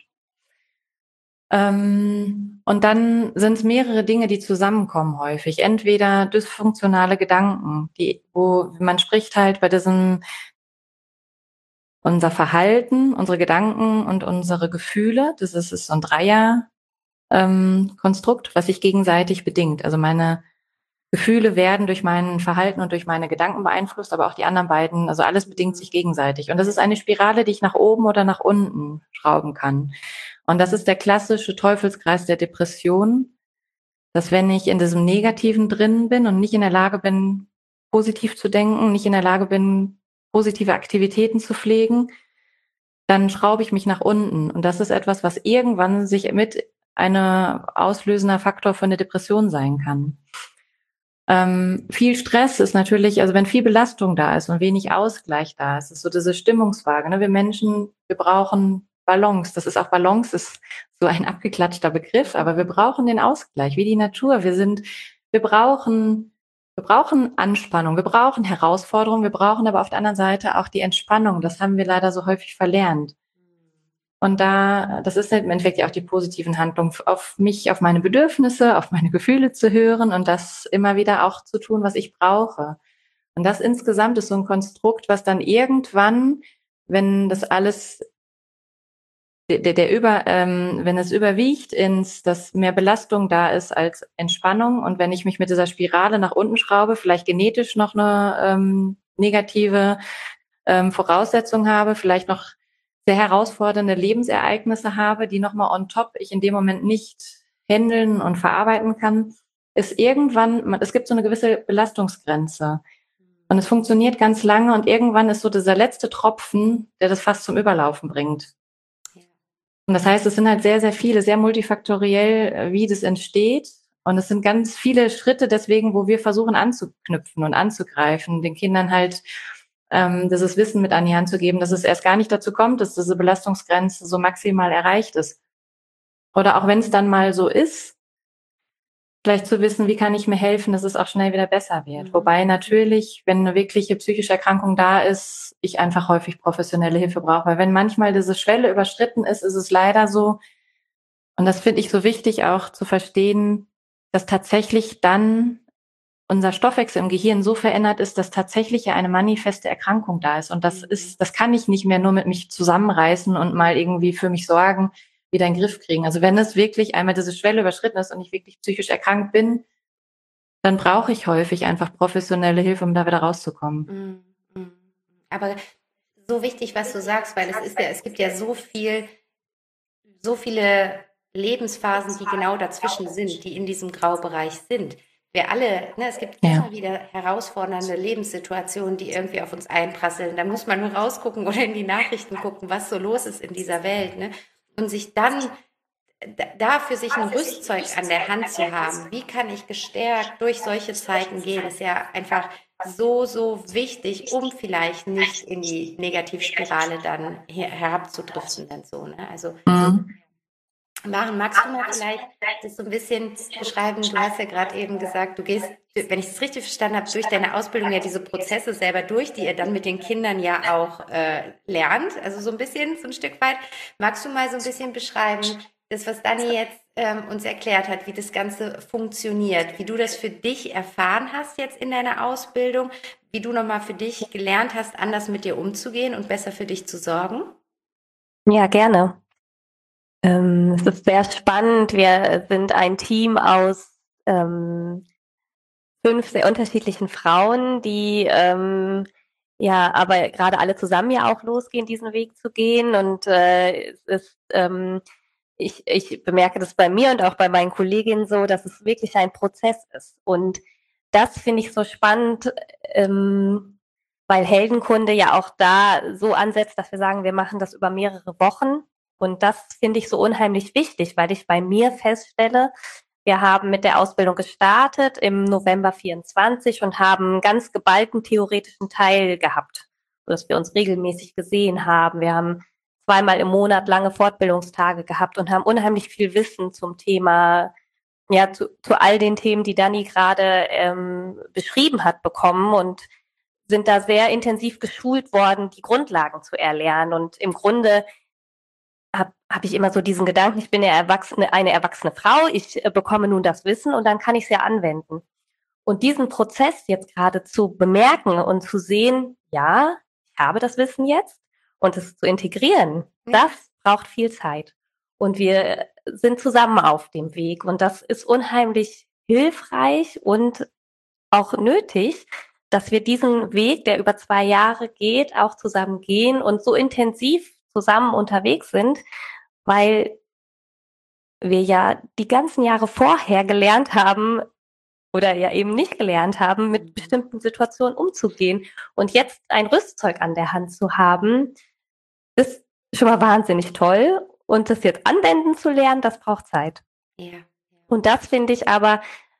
Ähm, und dann sind es mehrere Dinge, die zusammenkommen häufig. Entweder dysfunktionale Gedanken, die, wo man spricht halt bei diesem unser Verhalten, unsere Gedanken und unsere Gefühle. Das ist, ist so ein Dreier ähm, Konstrukt, was sich gegenseitig bedingt. Also meine Gefühle werden durch mein Verhalten und durch meine Gedanken beeinflusst, aber auch die anderen beiden, also alles bedingt sich gegenseitig. Und das ist eine Spirale, die ich nach oben oder nach unten schrauben kann. Und das ist der klassische Teufelskreis der Depression, dass wenn ich in diesem Negativen drin bin und nicht in der Lage bin, positiv zu denken, nicht in der Lage bin, positive Aktivitäten zu pflegen, dann schraube ich mich nach unten. Und das ist etwas, was irgendwann sich mit einer auslösender Faktor für eine Depression sein kann. Ähm, viel Stress ist natürlich, also wenn viel Belastung da ist und wenig Ausgleich da ist, ist so diese Stimmungswaage. Ne? Wir Menschen, wir brauchen Balance. Das ist auch Balance, ist so ein abgeklatschter Begriff, aber wir brauchen den Ausgleich, wie die Natur. Wir sind, wir brauchen, wir brauchen Anspannung, wir brauchen Herausforderungen, wir brauchen aber auf der anderen Seite auch die Entspannung. Das haben wir leider so häufig verlernt. Und da, das ist im Endeffekt ja auch die positiven Handlungen, auf mich, auf meine Bedürfnisse, auf meine Gefühle zu hören und das immer wieder auch zu tun, was ich brauche. Und das insgesamt ist so ein Konstrukt, was dann irgendwann, wenn das alles, der, der, der über, ähm, wenn es überwiegt ins, dass mehr Belastung da ist als Entspannung und wenn ich mich mit dieser Spirale nach unten schraube, vielleicht genetisch noch eine ähm, negative ähm, Voraussetzung habe, vielleicht noch sehr herausfordernde Lebensereignisse habe, die nochmal on top ich in dem Moment nicht handeln und verarbeiten kann, ist irgendwann, es gibt so eine gewisse Belastungsgrenze. Und es funktioniert ganz lange und irgendwann ist so dieser letzte Tropfen, der das fast zum Überlaufen bringt. Und das heißt, es sind halt sehr, sehr viele, sehr multifaktoriell, wie das entsteht. Und es sind ganz viele Schritte deswegen, wo wir versuchen anzuknüpfen und anzugreifen, den Kindern halt ähm, dieses Wissen mit an die Hand zu geben, dass es erst gar nicht dazu kommt, dass diese Belastungsgrenze so maximal erreicht ist. Oder auch wenn es dann mal so ist, vielleicht zu wissen, wie kann ich mir helfen, dass es auch schnell wieder besser wird. Mhm. Wobei natürlich, wenn eine wirkliche psychische Erkrankung da ist, ich einfach häufig professionelle Hilfe brauche. Weil wenn manchmal diese Schwelle überschritten ist, ist es leider so, und das finde ich so wichtig auch zu verstehen, dass tatsächlich dann unser Stoffwechsel im Gehirn so verändert ist, dass tatsächlich ja eine manifeste Erkrankung da ist. Und das ist, das kann ich nicht mehr nur mit mich zusammenreißen und mal irgendwie für mich sorgen, wieder in den Griff kriegen. Also wenn es wirklich einmal diese Schwelle überschritten ist und ich wirklich psychisch erkrankt bin, dann brauche ich häufig einfach professionelle Hilfe, um da wieder rauszukommen. Aber so wichtig, was du sagst, weil es ist ja, es gibt ja so viel, so viele Lebensphasen, die genau dazwischen sind, die in diesem Graubereich sind. Wir alle, ne, es gibt ja immer wieder herausfordernde Lebenssituationen, die irgendwie auf uns einprasseln. Da muss man nur rausgucken oder in die Nachrichten gucken, was so los ist in dieser Welt, ne? Und sich dann da für sich ein Rüstzeug an der Hand zu haben. Wie kann ich gestärkt durch solche Zeiten gehen, ist ja einfach so, so wichtig, um vielleicht nicht in die Negativspirale dann herabzudriften und so, ne? Also, mhm. Maren, magst du mal vielleicht das so ein bisschen beschreiben? Du hast ja gerade eben gesagt, du gehst, wenn ich es richtig verstanden habe, durch deine Ausbildung ja diese Prozesse selber durch, die ihr dann mit den Kindern ja auch äh, lernt. Also so ein bisschen, so ein Stück weit. Magst du mal so ein bisschen beschreiben, das, was Dani jetzt ähm, uns erklärt hat, wie das Ganze funktioniert, wie du das für dich erfahren hast jetzt in deiner Ausbildung, wie du nochmal für dich gelernt hast, anders mit dir umzugehen und besser für dich zu sorgen? Ja, gerne. Ähm, es ist sehr spannend. Wir sind ein Team aus ähm, fünf sehr unterschiedlichen Frauen, die ähm, ja aber gerade alle zusammen ja auch losgehen, diesen Weg zu gehen. Und äh, es ist, ähm, ich, ich bemerke das bei mir und auch bei meinen Kolleginnen so, dass es wirklich ein Prozess ist. Und das finde ich so spannend, ähm, weil Heldenkunde ja auch da so ansetzt, dass wir sagen, wir machen das über mehrere Wochen. Und das finde ich so unheimlich wichtig, weil ich bei mir feststelle, wir haben mit der Ausbildung gestartet im November vierundzwanzig und haben einen ganz geballten theoretischen Teil gehabt, sodass wir uns regelmäßig gesehen haben. Wir haben zweimal im Monat lange Fortbildungstage gehabt und haben unheimlich viel Wissen zum Thema, ja, zu, zu all den Themen, die Dani gerade ähm, beschrieben hat, bekommen und sind da sehr intensiv geschult worden, die Grundlagen zu erlernen. Und im Grunde habe hab ich immer so diesen Gedanken, ich bin ja erwachsene, eine erwachsene Frau, ich äh, bekomme nun das Wissen und dann kann ich es ja anwenden. Und diesen Prozess jetzt gerade zu bemerken und zu sehen, ja, ich habe das Wissen jetzt und es zu integrieren, das braucht viel Zeit. Und wir sind zusammen auf dem Weg und das ist unheimlich hilfreich und auch nötig, dass wir diesen Weg, der über zwei Jahre geht, auch zusammen gehen und so intensiv zusammen unterwegs sind, weil wir ja die ganzen Jahre vorher gelernt haben oder ja eben nicht gelernt haben, mit bestimmten Situationen umzugehen. Und jetzt ein Rüstzeug an der Hand zu haben, ist schon mal wahnsinnig toll. Und das jetzt anwenden zu lernen, das braucht Zeit. Ja. Und das finde ich aber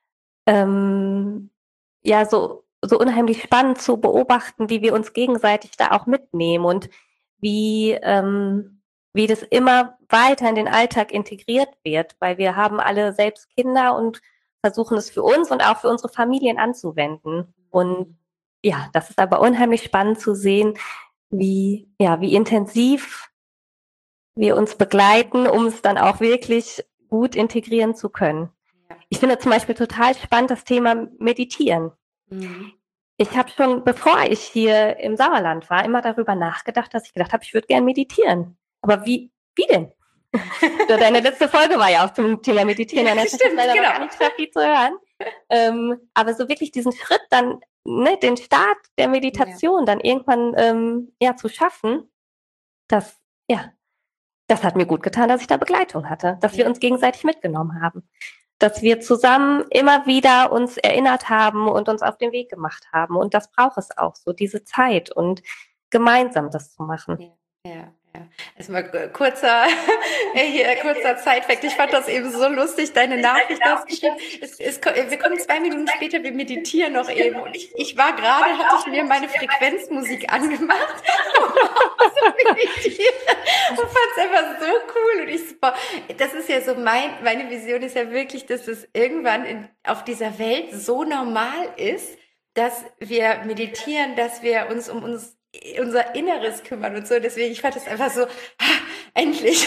ähm, ja so, so unheimlich spannend zu beobachten, wie wir uns gegenseitig da auch mitnehmen und wie, ähm, wie das immer weiter in den Alltag integriert wird, weil wir haben alle selbst Kinder und versuchen es für uns und auch für unsere Familien anzuwenden. Und ja, das ist aber unheimlich spannend zu sehen, wie, ja, wie intensiv wir uns begleiten, um es dann auch wirklich gut integrieren zu können. Ich finde zum Beispiel total spannend das Thema Meditieren. Mhm. Ich habe schon, bevor ich hier im Sauerland war, immer darüber nachgedacht, dass ich gedacht habe, ich würde gerne meditieren. Aber wie, wie denn? Deine letzte Folge war ja auch zum Thema Meditieren. Ja, das stimmt, leider genau. Gar nicht viel zu hören. Ähm, aber so wirklich diesen Schritt dann, ne, den Start der Meditation ja. dann irgendwann ähm, ja zu schaffen, das, ja, das hat mir gut getan, dass ich da Begleitung hatte, dass ja. wir uns gegenseitig mitgenommen haben. dass wir zusammen immer wieder uns erinnert haben und uns auf den Weg gemacht haben. Und das braucht es auch so, diese Zeit und gemeinsam das zu machen. Ja, ja. Ja. Erstmal kurzer, hier, kurzer Zeitfakt. Ich fand das eben so lustig, deine Nachricht ausgeschrieben. Es, es, wir kommen zwei Minuten später, wir meditieren noch eben. Und ich, ich war gerade, hatte ich mir meine Frequenzmusik angemacht und so meditieren. Und fand es einfach so cool. Und ich so, boah, das ist ja so mein, meine Vision ist ja wirklich, dass es irgendwann in, auf dieser Welt so normal ist, dass wir meditieren, dass wir uns um uns unser Inneres kümmern und so. Deswegen, ich fand es einfach so, ah, endlich.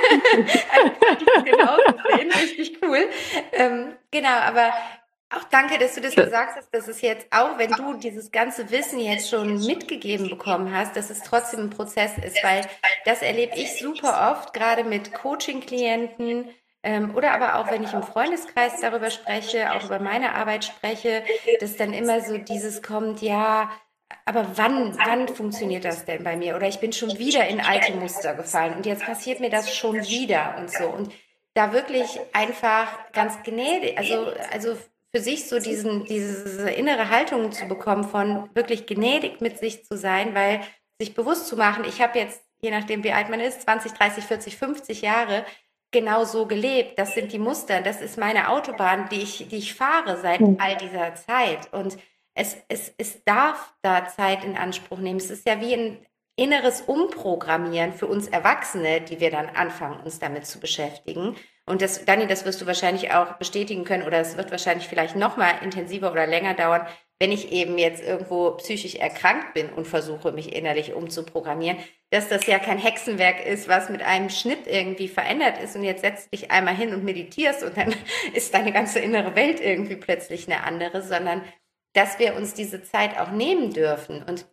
Genau sehen, richtig cool. Ähm, genau, aber auch danke, dass du das gesagt hast, dass es jetzt, auch wenn du dieses ganze Wissen jetzt schon mitgegeben bekommen hast, dass es trotzdem ein Prozess ist, weil das erlebe ich super oft, gerade mit Coaching-Klienten, ähm, oder aber auch, wenn ich im Freundeskreis darüber spreche, auch über meine Arbeit spreche, dass dann immer so dieses kommt, ja, aber wann, wann funktioniert das denn bei mir? Oder ich bin schon wieder in alte Muster gefallen und jetzt passiert mir das schon wieder und so. Und da wirklich einfach ganz gnädig, also, also für sich so diesen, diese innere Haltung zu bekommen, von wirklich gnädig mit sich zu sein, weil sich bewusst zu machen, ich habe jetzt, je nachdem wie alt man ist, zwanzig, dreißig, vierzig, fünfzig Jahre, genau so gelebt. Das sind die Muster, das ist meine Autobahn, die ich, die ich fahre seit all dieser Zeit. Und Es, es, es darf da Zeit in Anspruch nehmen. Es ist ja wie ein inneres Umprogrammieren für uns Erwachsene, die wir dann anfangen, uns damit zu beschäftigen. Und das, Dani, das wirst du wahrscheinlich auch bestätigen können, oder es wird wahrscheinlich vielleicht noch mal intensiver oder länger dauern, wenn ich eben jetzt irgendwo psychisch erkrankt bin und versuche, mich innerlich umzuprogrammieren, dass das ja kein Hexenwerk ist, was mit einem Schnitt irgendwie verändert ist und jetzt setzt dich einmal hin und meditierst und dann ist deine ganze innere Welt irgendwie plötzlich eine andere, sondern dass wir uns diese Zeit auch nehmen dürfen und,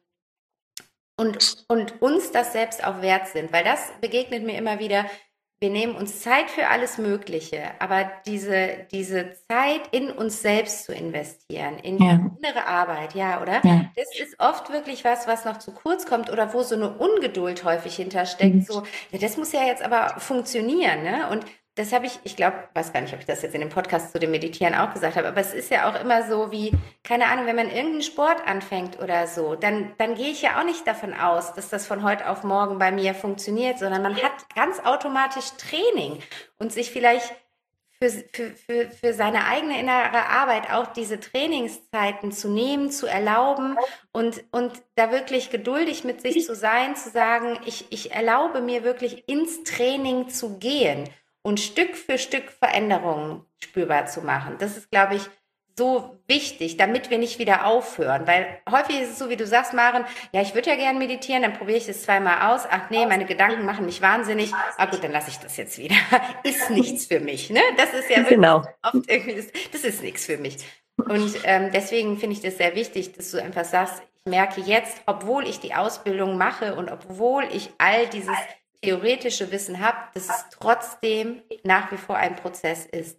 und, und uns das selbst auch wert sind. Weil das begegnet mir immer wieder, wir nehmen uns Zeit für alles Mögliche, aber diese, diese Zeit in uns selbst zu investieren, in ja. die innere Arbeit, ja, oder? Ja. Das ist oft wirklich was, was noch zu kurz kommt oder wo so eine Ungeduld häufig hintersteckt. Mhm. So, ja, das muss ja jetzt aber funktionieren, ne? Und das habe ich, ich glaube, weiß gar nicht, ob ich das jetzt in dem Podcast zu dem Meditieren auch gesagt habe, aber es ist ja auch immer so wie, keine Ahnung, wenn man irgendeinen Sport anfängt oder so, dann, dann gehe ich ja auch nicht davon aus, dass das von heute auf morgen bei mir funktioniert, sondern man hat ganz automatisch Training und sich vielleicht für, für, für, für seine eigene innere Arbeit auch diese Trainingszeiten zu nehmen, zu erlauben und, und da wirklich geduldig mit sich zu sein, zu sagen, ich, ich erlaube mir wirklich ins Training zu gehen und Stück für Stück Veränderungen spürbar zu machen. Das ist, glaube ich, so wichtig, damit wir nicht wieder aufhören. Weil häufig ist es so, wie du sagst, Maren, ja, ich würde ja gerne meditieren, dann probiere ich es zweimal aus. Ach nee, meine Gedanken machen mich wahnsinnig. Ah gut, dann lasse ich das jetzt wieder. Ist nichts für mich. Ne? Das ist ja wirklich genau. oft irgendwie, das, das ist nichts für mich. Und ähm, deswegen finde ich das sehr wichtig, dass du einfach sagst, ich merke jetzt, obwohl ich die Ausbildung mache und obwohl ich all dieses theoretische Wissen habe, dass es trotzdem nach wie vor ein Prozess ist.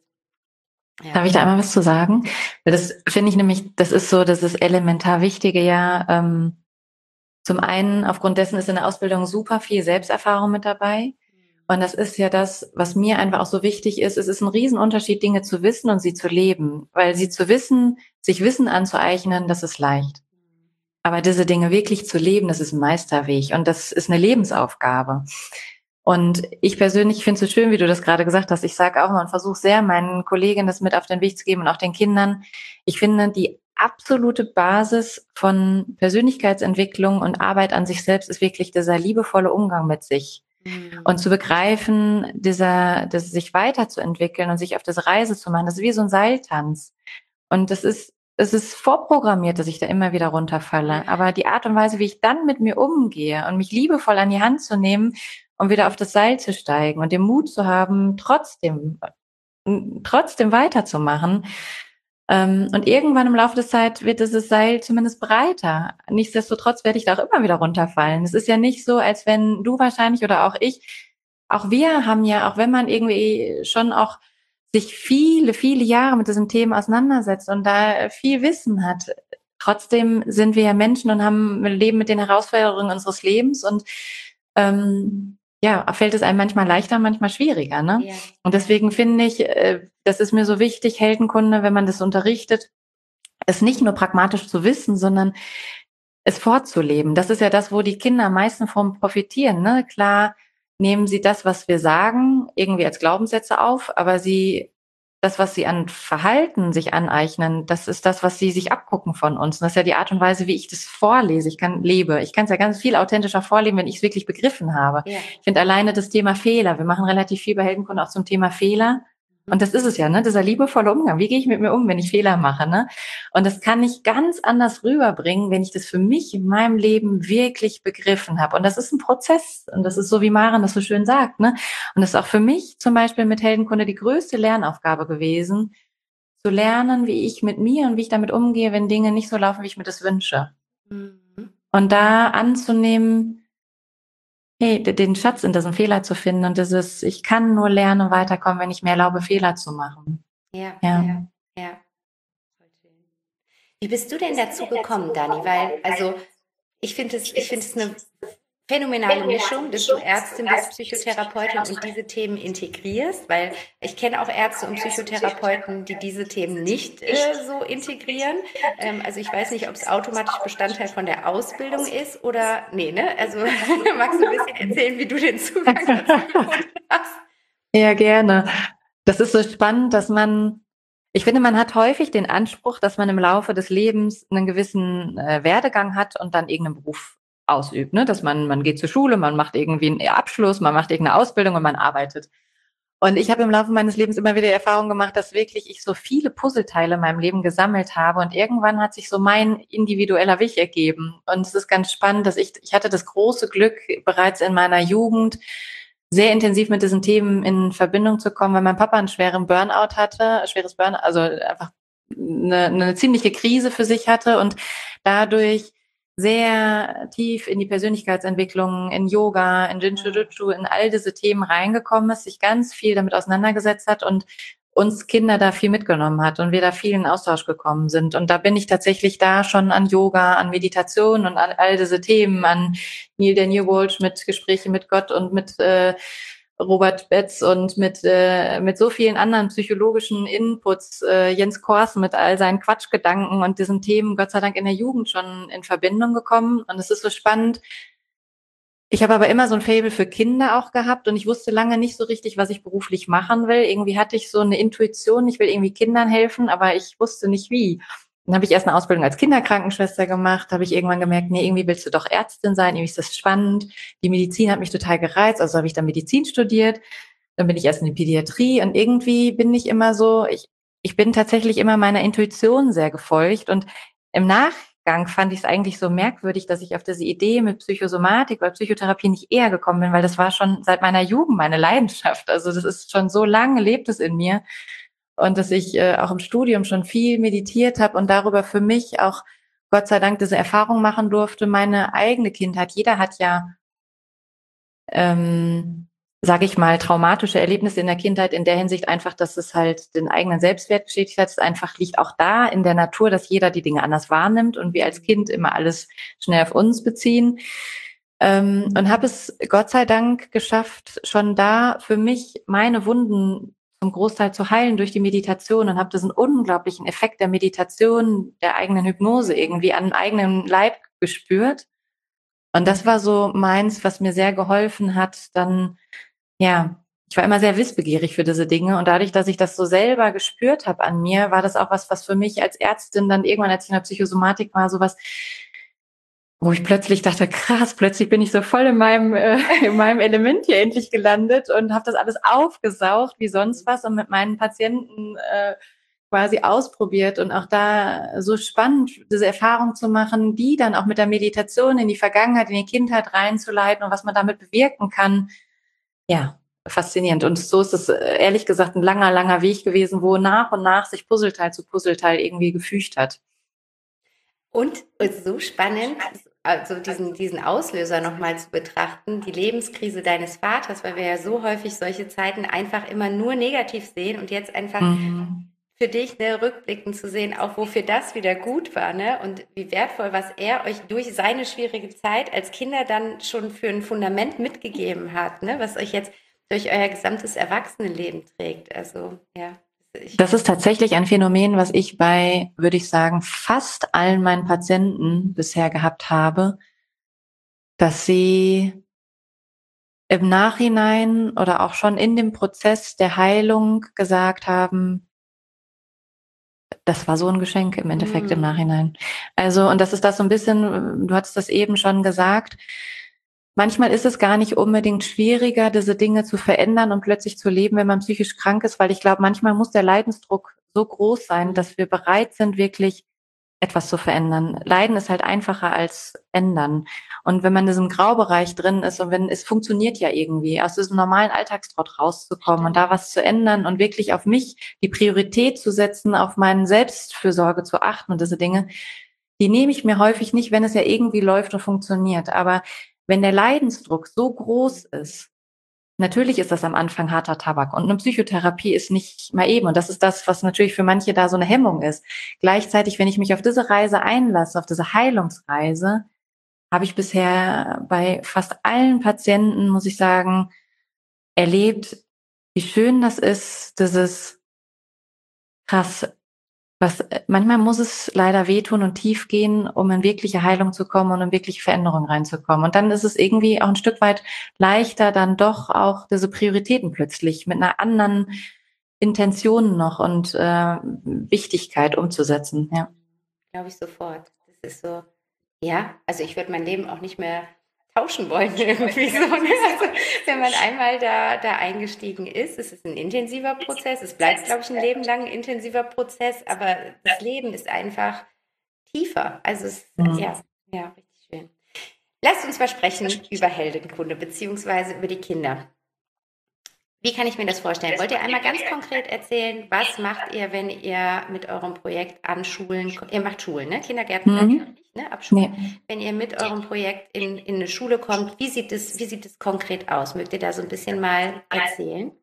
Ja. Darf ich da einmal was zu sagen? Das finde ich nämlich, das ist so, das ist elementar Wichtige ja. Ähm, zum einen, aufgrund dessen ist in der Ausbildung super viel Selbsterfahrung mit dabei. Und das ist ja das, was mir einfach auch so wichtig ist. Es ist ein Riesenunterschied, Dinge zu wissen und sie zu leben. Weil sie zu wissen, sich Wissen anzueignen, das ist leicht. Aber diese Dinge wirklich zu leben, das ist ein Meisterweg und das ist eine Lebensaufgabe. Und ich persönlich finde es so schön, wie du das gerade gesagt hast. Ich sage auch mal und versuche sehr, meinen Kolleginnen das mit auf den Weg zu geben und auch den Kindern. Ich finde, die absolute Basis von Persönlichkeitsentwicklung und Arbeit an sich selbst ist wirklich dieser liebevolle Umgang mit sich. Mhm. Und zu begreifen, dieser, das sich weiterzuentwickeln und sich auf diese Reise zu machen, das ist wie so ein Seiltanz. Und das ist Es ist vorprogrammiert, dass ich da immer wieder runterfalle. Aber die Art und Weise, wie ich dann mit mir umgehe und mich liebevoll an die Hand zu nehmen, um wieder auf das Seil zu steigen und den Mut zu haben, trotzdem, trotzdem weiterzumachen. Und irgendwann im Laufe der Zeit wird dieses Seil zumindest breiter. Nichtsdestotrotz werde ich da auch immer wieder runterfallen. Es ist ja nicht so, als wenn du wahrscheinlich oder auch ich, auch wir haben ja, auch wenn man irgendwie schon auch sich viele, viele Jahre mit diesem Thema auseinandersetzt und da viel Wissen hat. Trotzdem sind wir ja Menschen und haben leben mit den Herausforderungen unseres Lebens und ähm, ja, fällt es einem manchmal leichter, manchmal schwieriger, ne? Ja. Und deswegen finde ich, äh, das ist mir so wichtig, Heldenkunde, wenn man das unterrichtet, es nicht nur pragmatisch zu wissen, sondern es vorzuleben. Das ist ja das, wo die Kinder am meisten von profitieren, ne? Klar nehmen sie das, was wir sagen, irgendwie als Glaubenssätze auf, aber sie das, was sie an Verhalten sich aneignen, das ist das, was sie sich abgucken von uns. Und das ist ja die Art und Weise, wie ich das vorlese. Ich kann lebe. Ich kann es ja ganz viel authentischer vorleben, wenn ich es wirklich begriffen habe. Ja. Ich finde alleine das Thema Fehler. Wir machen relativ viel bei Heldenkunde auch zum Thema Fehler. Und das ist es ja, ne? Dieser liebevolle Umgang. Wie gehe ich mit mir um, wenn ich Fehler mache, ne? Und das kann ich ganz anders rüberbringen, wenn ich das für mich in meinem Leben wirklich begriffen habe. Und das ist ein Prozess. Und das ist so, wie Maren das so schön sagt, ne? Und das ist auch für mich zum Beispiel mit Heldenkunde die größte Lernaufgabe gewesen, zu lernen, wie ich mit mir und wie ich damit umgehe, wenn Dinge nicht so laufen, wie ich mir das wünsche. Mhm. Und da anzunehmen, hey, den Schatz in diesem Fehler zu finden und dieses, ich kann nur lernen und weiterkommen, wenn ich mir erlaube, Fehler zu machen. Ja, Ja. ja, ja. Voll schön. Wie bist du denn dazu gekommen, Dani? Weil, also, ich finde es, ich finde es eine phänomenale Mischung, dass du Ärztin bist, Psychotherapeutin und diese Themen integrierst, weil ich kenne auch Ärzte und Psychotherapeuten, die diese Themen nicht äh, so integrieren. Ähm, also ich weiß nicht, ob es automatisch Bestandteil von der Ausbildung ist oder, nee, ne? Also magst du ein bisschen erzählen, wie du den Zugang dazu gefunden hast? Ja, gerne. Das ist so spannend, dass man, ich finde, man hat häufig den Anspruch, dass man im Laufe des Lebens einen gewissen äh, Werdegang hat und dann irgendeinen Beruf ausübt, ne? Dass man, man geht zur Schule, man macht irgendwie einen Abschluss, man macht irgendeine Ausbildung und man arbeitet. Und ich habe im Laufe meines Lebens immer wieder die Erfahrung gemacht, dass wirklich ich so viele Puzzleteile in meinem Leben gesammelt habe und irgendwann hat sich so mein individueller Weg ergeben. Und es ist ganz spannend, dass ich, ich hatte das große Glück, bereits in meiner Jugend sehr intensiv mit diesen Themen in Verbindung zu kommen, weil mein Papa einen schweren Burnout hatte, schweres Burnout, also einfach eine, eine ziemliche Krise für sich hatte und dadurch sehr tief in die Persönlichkeitsentwicklung, in Yoga, in Jinchujutsu, in all diese Themen reingekommen ist, sich ganz viel damit auseinandergesetzt hat und uns Kinder da viel mitgenommen hat und wir da viel in Austausch gekommen sind. Und da bin ich tatsächlich da schon an Yoga, an Meditation und an all diese Themen, an Neil Daniel Walsh mit Gespräche mit Gott und mit äh, Robert Betz und mit äh, mit so vielen anderen psychologischen Inputs, äh, Jens Korsen mit all seinen Quatschgedanken und diesen Themen Gott sei Dank in der Jugend schon in Verbindung gekommen. Und es ist so spannend. Ich habe aber immer so ein Faible für Kinder auch gehabt und ich wusste lange nicht so richtig, was ich beruflich machen will. Irgendwie hatte ich so eine Intuition, ich will irgendwie Kindern helfen, aber ich wusste nicht wie. Dann habe ich erst eine Ausbildung als Kinderkrankenschwester gemacht, habe ich irgendwann gemerkt, nee, irgendwie willst du doch Ärztin sein, irgendwie ist das spannend. Die Medizin hat mich total gereizt, also habe ich dann Medizin studiert. Dann bin ich erst in die Pädiatrie und irgendwie bin ich immer so, ich, ich bin tatsächlich immer meiner Intuition sehr gefolgt und im Nachgang fand ich es eigentlich so merkwürdig, dass ich auf diese Idee mit Psychosomatik oder Psychotherapie nicht eher gekommen bin, weil das war schon seit meiner Jugend meine Leidenschaft. Also das ist schon so lange, lebt es in mir. Und dass ich äh, auch im Studium schon viel meditiert habe und darüber für mich auch Gott sei Dank diese Erfahrung machen durfte, meine eigene Kindheit. Jeder hat ja, ähm, sage ich mal, traumatische Erlebnisse in der Kindheit in der Hinsicht einfach, dass es halt den eigenen Selbstwert geschädigt hat. Es einfach liegt auch da in der Natur, dass jeder die Dinge anders wahrnimmt und wir als Kind immer alles schnell auf uns beziehen. Ähm, und habe es Gott sei Dank geschafft, schon da für mich meine Wunden zum Großteil zu heilen durch die Meditation und habe diesen unglaublichen Effekt der Meditation, der eigenen Hypnose irgendwie an eigenen Leib gespürt. Und das war so meins, was mir sehr geholfen hat. Dann, ja, ich war immer sehr wissbegierig für diese Dinge und dadurch, dass ich das so selber gespürt habe an mir, war das auch was, was für mich als Ärztin dann irgendwann, als ich in der Psychosomatik war, sowas, wo ich plötzlich dachte, krass, plötzlich bin ich so voll in meinem äh, in meinem Element hier endlich gelandet und habe das alles aufgesaugt wie sonst was und mit meinen Patienten äh, quasi ausprobiert und auch da so spannend, diese Erfahrung zu machen, die dann auch mit der Meditation in die Vergangenheit, in die Kindheit reinzuleiten und was man damit bewirken kann. Ja, faszinierend. Und so ist es äh, ehrlich gesagt ein langer, langer Weg gewesen, wo nach und nach sich Puzzleteil zu Puzzleteil irgendwie gefügt hat. Und so spannend, also diesen, diesen Auslöser nochmal zu betrachten, die Lebenskrise deines Vaters, weil wir ja so häufig solche Zeiten einfach immer nur negativ sehen und jetzt einfach, Mhm. für dich, ne, rückblickend zu sehen, auch wofür das wieder gut war, ne? Und wie wertvoll, was er euch durch seine schwierige Zeit als Kinder dann schon für ein Fundament mitgegeben hat, ne? Was euch jetzt durch euer gesamtes Erwachsenenleben trägt. Also, ja. Ich Das ist tatsächlich ein Phänomen, was ich bei, würde ich sagen, fast allen meinen Patienten bisher gehabt habe, dass sie im Nachhinein oder auch schon in dem Prozess der Heilung gesagt haben, das war so ein Geschenk im Endeffekt mm. im Nachhinein. Also, und das ist das so ein bisschen, du hattest das eben schon gesagt, manchmal ist es gar nicht unbedingt schwieriger, diese Dinge zu verändern und plötzlich zu leben, wenn man psychisch krank ist, weil ich glaube, manchmal muss der Leidensdruck so groß sein, dass wir bereit sind, wirklich etwas zu verändern. Leiden ist halt einfacher als ändern. Und wenn man in diesem Graubereich drin ist und wenn es funktioniert ja irgendwie, aus diesem normalen Alltagstrott rauszukommen und da was zu ändern und wirklich auf mich die Priorität zu setzen, auf meine Selbstfürsorge zu achten und diese Dinge, die nehme ich mir häufig nicht, wenn es ja irgendwie läuft und funktioniert. Aber wenn der Leidensdruck so groß ist, natürlich ist das am Anfang harter Tabak und eine Psychotherapie ist nicht mal eben und das ist das, was natürlich für manche da so eine Hemmung ist. Gleichzeitig, wenn ich mich auf diese Reise einlasse, auf diese Heilungsreise, habe ich bisher bei fast allen Patienten, muss ich sagen, erlebt, wie schön das ist, dieses krass, was manchmal muss es leider wehtun und tief gehen, um in wirkliche Heilung zu kommen und in wirkliche Veränderung reinzukommen. Und dann ist es irgendwie auch ein Stück weit leichter, dann doch auch diese Prioritäten plötzlich mit einer anderen Intention noch und äh, Wichtigkeit umzusetzen. Ja, glaube ich sofort. Das ist so, ja, also ich würde mein Leben auch nicht mehr tauschen wollen irgendwie so. Ne? Also, wenn man einmal da, da eingestiegen ist, es ist ein intensiver Prozess, es bleibt, glaube ich, ein Leben lang ein intensiver Prozess, aber das Leben ist einfach tiefer. Also es, mhm. ja, ja, richtig schön. Lasst uns mal sprechen über Heldenkunde beziehungsweise über die Kinder. Wie kann ich mir das vorstellen? Wollt ihr einmal ganz konkret erzählen, was macht ihr, wenn ihr mit eurem Projekt an Schulen, ihr macht Schulen, ne? Kindergärten mhm. noch nicht, ne? Ab Schulen. Nee. Wenn ihr mit eurem Projekt in, in eine Schule kommt, wie sieht es, wie sieht es konkret aus? Mögt ihr da so ein bisschen mal erzählen?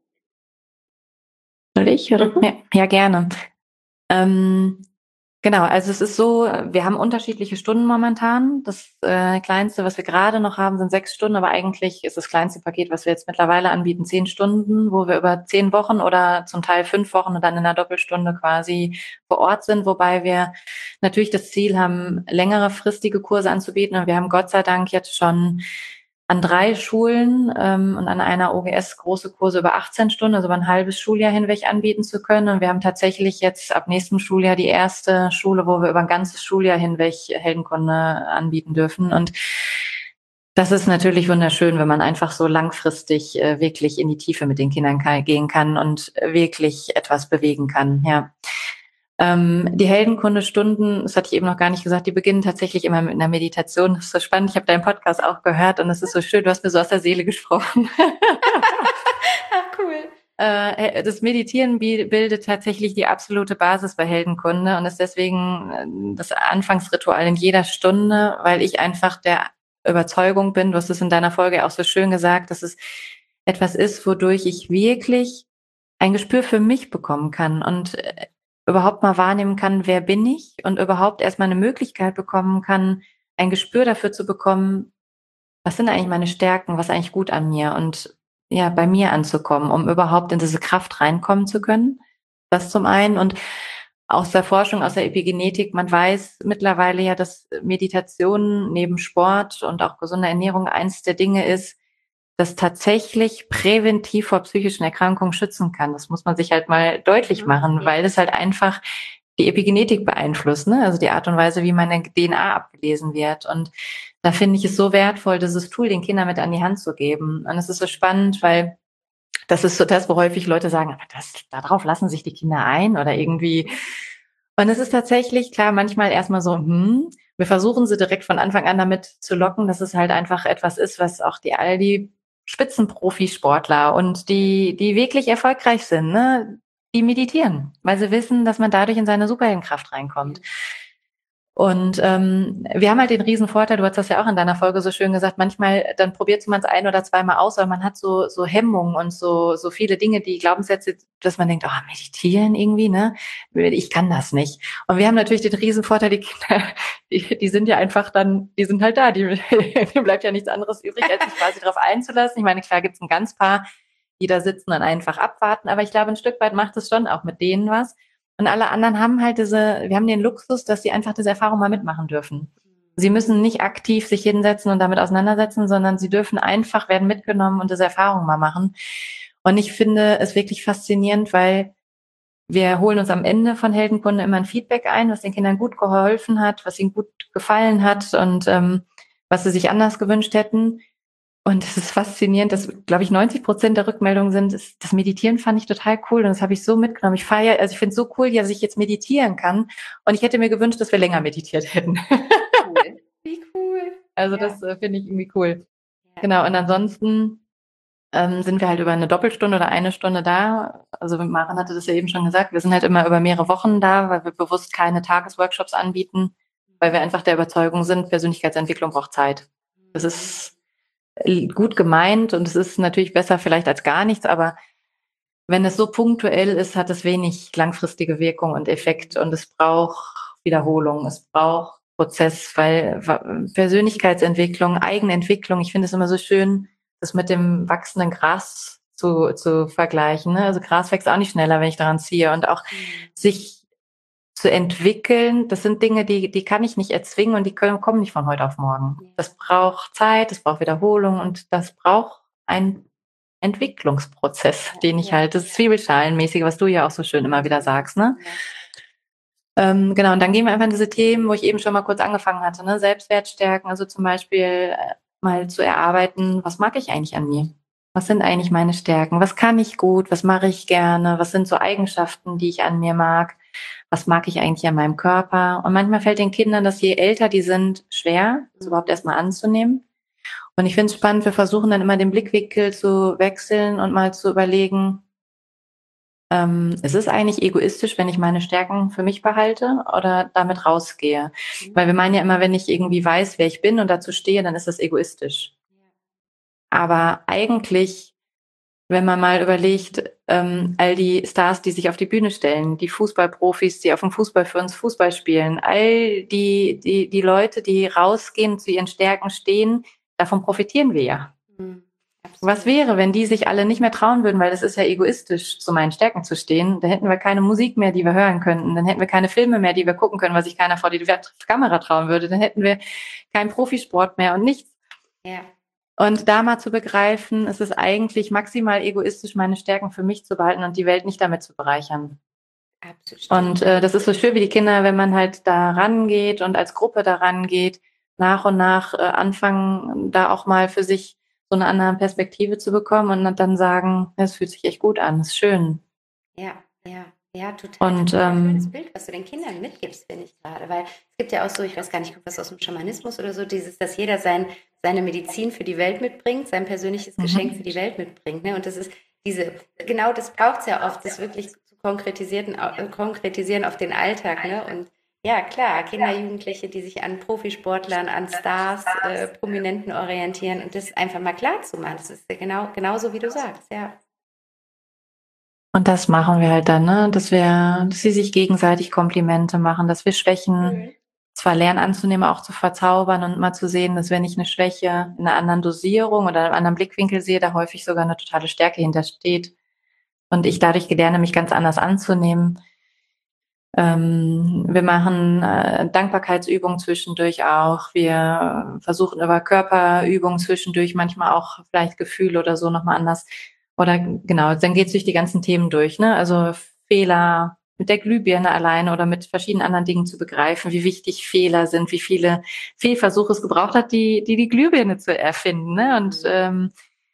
Soll ich? Oder? Ja, ja, gerne. Ähm, Genau, also es ist so, wir haben unterschiedliche Stunden momentan. Das äh, kleinste, was wir gerade noch haben, sind sechs Stunden, aber eigentlich ist das kleinste Paket, was wir jetzt mittlerweile anbieten, zehn Stunden, wo wir über zehn Wochen oder zum Teil fünf Wochen und dann in einer Doppelstunde quasi vor Ort sind, wobei wir natürlich das Ziel haben, längere fristige Kurse anzubieten. Und wir haben Gott sei Dank jetzt schon an drei Schulen ähm, und an einer O G S große Kurse über achtzehn Stunden, also über ein halbes Schuljahr hinweg anbieten zu können. Und wir haben tatsächlich jetzt ab nächstem Schuljahr die erste Schule, wo wir über ein ganzes Schuljahr hinweg Heldenkunde anbieten dürfen. Und das ist natürlich wunderschön, wenn man einfach so langfristig äh, wirklich in die Tiefe mit den Kindern kann, gehen kann und wirklich etwas bewegen kann. Ja. Ähm, die Heldenkunde-Stunden, das hatte ich eben noch gar nicht gesagt, die beginnen tatsächlich immer mit einer Meditation. Das ist so spannend. Ich habe deinen Podcast auch gehört und es ist so schön. Du hast mir so aus der Seele gesprochen. Ach, cool. Äh, das Meditieren bildet tatsächlich die absolute Basis bei Heldenkunde und ist deswegen das Anfangsritual in jeder Stunde, weil ich einfach der Überzeugung bin, du hast es in deiner Folge auch so schön gesagt, dass es etwas ist, wodurch ich wirklich ein Gespür für mich bekommen kann und überhaupt mal wahrnehmen kann, wer bin ich und überhaupt erstmal eine Möglichkeit bekommen kann, ein Gespür dafür zu bekommen, was sind eigentlich meine Stärken, was ist eigentlich gut an mir und ja, bei mir anzukommen, um überhaupt in diese Kraft reinkommen zu können. Das zum einen und aus der Forschung, aus der Epigenetik, man weiß mittlerweile ja, dass Meditation neben Sport und auch gesunder Ernährung eins der Dinge ist, das tatsächlich präventiv vor psychischen Erkrankungen schützen kann. Das muss man sich halt mal deutlich machen, weil es halt einfach die Epigenetik beeinflusst, ne? Also die Art und Weise, wie meine D N A abgelesen wird. Und da finde ich es so wertvoll, dieses Tool den Kindern mit an die Hand zu geben. Und es ist so spannend, weil das ist so das, wo häufig Leute sagen, aber das, darauf lassen sich die Kinder ein oder irgendwie. Und es ist tatsächlich, klar, manchmal erstmal so, hm, wir versuchen sie direkt von Anfang an damit zu locken, dass es halt einfach etwas ist, was auch die all die Spitzenprofisportler und die, die wirklich erfolgreich sind, ne, die meditieren, weil sie wissen, dass man dadurch in seine Superheldenkraft reinkommt. Und ähm, wir haben halt den riesen Vorteil, du hast das ja auch in deiner Folge so schön gesagt, manchmal, dann probiert man es ein oder zweimal aus, aber man hat so so Hemmungen und so so viele Dinge, die Glaubenssätze, dass man denkt, oh, meditieren irgendwie, ne? Ich kann das nicht. Und wir haben natürlich den riesen Vorteil, die Kinder, die, die sind ja einfach dann, die sind halt da, die, denen bleibt ja nichts anderes übrig, als sich quasi darauf einzulassen. Ich meine, klar gibt's ein ganz paar, die da sitzen und einfach abwarten, aber ich glaube, ein Stück weit macht es schon auch mit denen was. Und alle anderen haben halt diese, wir haben den Luxus, dass sie einfach diese Erfahrung mal mitmachen dürfen. Sie müssen nicht aktiv sich hinsetzen und damit auseinandersetzen, sondern sie dürfen einfach, werden mitgenommen und diese Erfahrung mal machen. Und ich finde es wirklich faszinierend, weil wir holen uns am Ende von Heldenkunde immer ein Feedback ein, was den Kindern gut geholfen hat, was ihnen gut gefallen hat und ähm, was sie sich anders gewünscht hätten. Und es ist faszinierend, dass, glaube ich, neunzig Prozent der Rückmeldungen sind, das, das Meditieren fand ich total cool und das habe ich so mitgenommen. Ich feiere, also ich finde es so cool, dass ich jetzt meditieren kann und ich hätte mir gewünscht, dass wir länger meditiert hätten. Cool. Wie cool. Also ja. Das äh, finde ich irgendwie cool. Ja. Genau, und ansonsten ähm, sind wir halt über eine Doppelstunde oder eine Stunde da. Also Maren hatte das ja eben schon gesagt, wir sind halt immer über mehrere Wochen da, weil wir bewusst keine Tagesworkshops anbieten, weil wir einfach der Überzeugung sind, Persönlichkeitsentwicklung braucht Zeit. Das ist gut gemeint und es ist natürlich besser vielleicht als gar nichts, aber wenn es so punktuell ist, hat es wenig langfristige Wirkung und Effekt und es braucht Wiederholung, es braucht Prozess, weil Persönlichkeitsentwicklung, Eigenentwicklung, ich finde es immer so schön, das mit dem wachsenden Gras zu, zu vergleichen. Ne? Also Gras wächst auch nicht schneller, wenn ich daran ziehe und auch sich zu entwickeln, das sind Dinge, die, die kann ich nicht erzwingen und die können, kommen nicht von heute auf morgen. Das braucht Zeit, das braucht Wiederholung und das braucht einen Entwicklungsprozess, den ich halt, das Zwiebelschalenmäßige, was du ja auch so schön immer wieder sagst, ne? Ja. Ähm, genau, und dann gehen wir einfach in diese Themen, wo ich eben schon mal kurz angefangen hatte, ne? Selbstwert stärken, also zum Beispiel äh, mal zu erarbeiten, was mag ich eigentlich an mir? Was sind eigentlich meine Stärken? Was kann ich gut? Was mache ich gerne? Was sind so Eigenschaften, die ich an mir mag? Was mag ich eigentlich an meinem Körper? Und manchmal fällt den Kindern das, je älter die sind, schwer, das überhaupt erstmal anzunehmen. Und ich finde es spannend, wir versuchen dann immer den Blickwinkel zu wechseln und mal zu überlegen, ähm, ist es eigentlich egoistisch, wenn ich meine Stärken für mich behalte oder damit rausgehe? Mhm. Weil wir meinen ja immer, wenn ich irgendwie weiß, wer ich bin und dazu stehe, dann ist das egoistisch. Aber eigentlich, wenn man mal überlegt, ähm, all die Stars, die sich auf die Bühne stellen, die Fußballprofis, die auf dem Fußball für uns Fußball spielen, all die, die, die Leute, die rausgehen, zu ihren Stärken stehen, davon profitieren wir ja. Mhm. Was wäre, wenn die sich alle nicht mehr trauen würden, weil das ist ja egoistisch, zu meinen Stärken zu stehen. Dann hätten wir keine Musik mehr, die wir hören könnten. Dann hätten wir keine Filme mehr, die wir gucken können, weil sich keiner vor die Kamera trauen würde. Dann hätten wir keinen Profisport mehr und nichts. Ja. Und da mal zu begreifen, es ist eigentlich maximal egoistisch, meine Stärken für mich zu behalten und die Welt nicht damit zu bereichern. Absolut. Und äh, das ist so schön, wie die Kinder, wenn man halt da rangeht und als Gruppe da rangeht, nach und nach äh, anfangen, da auch mal für sich so eine andere Perspektive zu bekommen und dann sagen, es fühlt sich echt gut an, es ist schön. Ja, ja. Ja, total. Und total ähm, schönes Bild, was du den Kindern mitgibst, finde ich gerade. Weil es gibt ja auch so, ich weiß gar nicht, was aus dem Schamanismus oder so, dieses, dass jeder sein, seine Medizin für die Welt mitbringt, sein persönliches Mhm. Geschenk für die Welt mitbringt. Ne? Und das ist diese, genau das braucht es ja oft, das wirklich zu konkretisieren, äh, konkretisieren auf den Alltag. Ne? Und ja, klar, Kinder, Jugendliche, die sich an Profisportlern, an Stars, äh, Prominenten orientieren und das einfach mal klar zu machen. Das ist ja genau, genauso, wie du sagst, ja. Und das machen wir halt dann, ne? Dass wir, dass sie sich gegenseitig Komplimente machen, dass wir Schwächen Mhm. zwar lernen anzunehmen, auch zu verzaubern und mal zu sehen, dass wenn ich eine Schwäche in einer anderen Dosierung oder einem anderen Blickwinkel sehe, da häufig sogar eine totale Stärke hintersteht. Und ich dadurch lerne, mich ganz anders anzunehmen. Ähm, wir machen äh, Dankbarkeitsübungen zwischendurch auch. Wir versuchen über Körperübungen zwischendurch, manchmal auch vielleicht Gefühle oder so nochmal anders. Oder genau, dann geht's durch die ganzen Themen durch, ne? Also Fehler mit der Glühbirne alleine oder mit verschiedenen anderen Dingen zu begreifen, wie wichtig Fehler sind, wie viele Fehlversuche es gebraucht hat, die die, die Glühbirne zu erfinden, ne? Und ähm,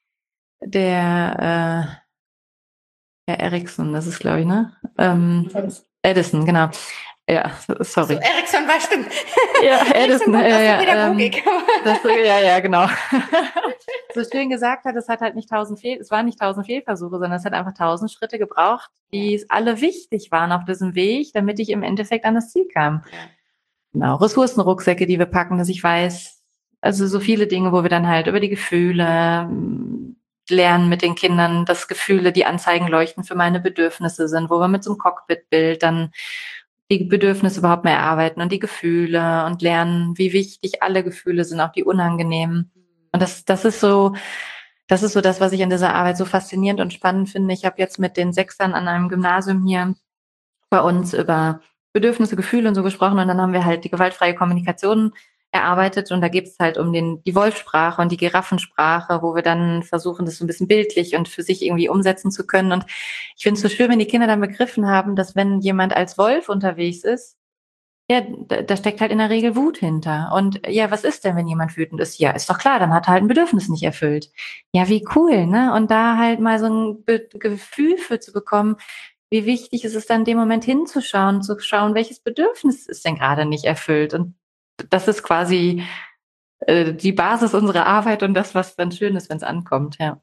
der äh, Herr Ericsson, das ist, glaube ich, ne? Ähm, Edison, genau. Ja, sorry. So, Ericsson war stimmt. Ja, Edison, ja, ja, ja, ähm, das, ja, ja, genau. So schön gesagt hat, es hat halt nicht tausend Fehl, es waren nicht tausend Fehlversuche, sondern es hat einfach tausend Schritte gebraucht, die ja. alle wichtig waren auf diesem Weg, damit ich im Endeffekt an das Ziel kam. Ja. genau, Ressourcenrucksäcke, die wir packen, dass ich weiß, also so viele Dinge, wo wir dann halt über die Gefühle lernen mit den Kindern, dass Gefühle, die Anzeigen leuchten für meine Bedürfnisse sind, wo wir mit so einem Cockpitbild dann die Bedürfnisse überhaupt mehr erarbeiten und die Gefühle und lernen, wie wichtig alle Gefühle sind, auch die unangenehmen. Und das, das ist so, das ist so das, was ich an dieser Arbeit so faszinierend und spannend finde. Ich habe jetzt mit den Sechsern an einem Gymnasium hier bei uns über Bedürfnisse, Gefühle und so gesprochen und dann haben wir halt die gewaltfreie Kommunikation erarbeitet und da geht es halt um den, die Wolfsprache und die Giraffensprache, wo wir dann versuchen, das so ein bisschen bildlich und für sich irgendwie umsetzen zu können. Und ich finde es so schön, wenn die Kinder dann begriffen haben, dass wenn jemand als Wolf unterwegs ist, ja, da, da steckt halt in der Regel Wut hinter. Und ja, was ist denn, wenn jemand wütend ist? Ja, ist doch klar, dann hat er halt ein Bedürfnis nicht erfüllt. Ja, wie cool, ne? Und da halt mal so ein Be- Gefühl für zu bekommen, wie wichtig ist es dann in dem Moment hinzuschauen, zu schauen, welches Bedürfnis ist denn gerade nicht erfüllt. Und das ist quasi äh, die Basis unserer Arbeit und das, was dann schön ist, wenn es ankommt, ja.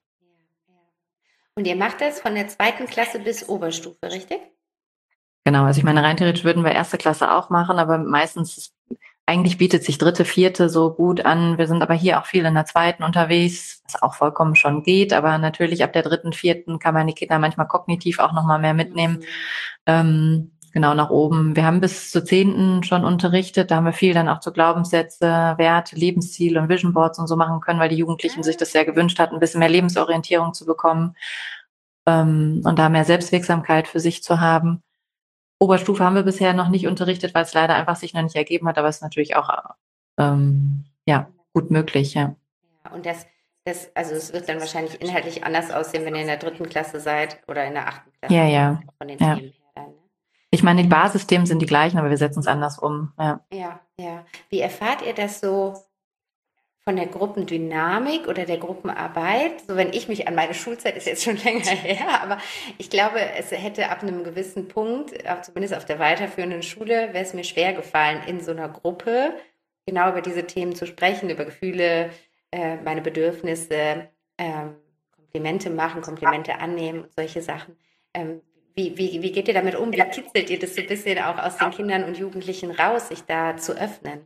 Und ihr macht das von der zweiten Klasse bis Oberstufe, richtig? Genau, also ich meine, rein theoretisch würden wir erste Klasse auch machen, aber meistens, eigentlich bietet sich dritte, vierte so gut an. Wir sind aber hier auch viel in der zweiten unterwegs, was auch vollkommen schon geht, aber natürlich ab der dritten, vierten kann man die Kinder manchmal kognitiv auch nochmal mehr mitnehmen. Mhm. Ähm, genau, nach oben. Wir haben bis zur zehnten schon unterrichtet, da haben wir viel dann auch zu Glaubenssätze, Werte, Lebensziele und Vision Boards und so machen können, weil die Jugendlichen sich das sehr gewünscht hatten, ein bisschen mehr Lebensorientierung zu bekommen ähm, und da mehr Selbstwirksamkeit für sich zu haben. Oberstufe haben wir bisher noch nicht unterrichtet, weil es leider einfach sich noch nicht ergeben hat, aber es ist natürlich auch ähm, ja, gut möglich, ja. Ja, und das, das, also es wird dann wahrscheinlich inhaltlich anders aussehen, wenn ihr in der dritten Klasse seid oder in der achten Klasse. Ja, ja. Von den ja. Themen her dann, ne? Ich meine, die Basisthemen sind die gleichen, aber wir setzen es anders um. Ja. ja, ja. Wie erfahrt ihr das so von der Gruppendynamik oder der Gruppenarbeit? So, wenn ich mich an meine Schulzeit, ist jetzt schon länger her, aber ich glaube, es hätte ab einem gewissen Punkt, auch zumindest auf der weiterführenden Schule, wäre es mir schwer gefallen, in so einer Gruppe genau über diese Themen zu sprechen, über Gefühle, äh, meine Bedürfnisse, ähm, Komplimente machen, Komplimente annehmen und solche Sachen. Ähm, wie, wie, wie geht ihr damit um? Wie kitzelt ihr das so ein bisschen auch aus den Kindern und Jugendlichen raus, sich da zu öffnen?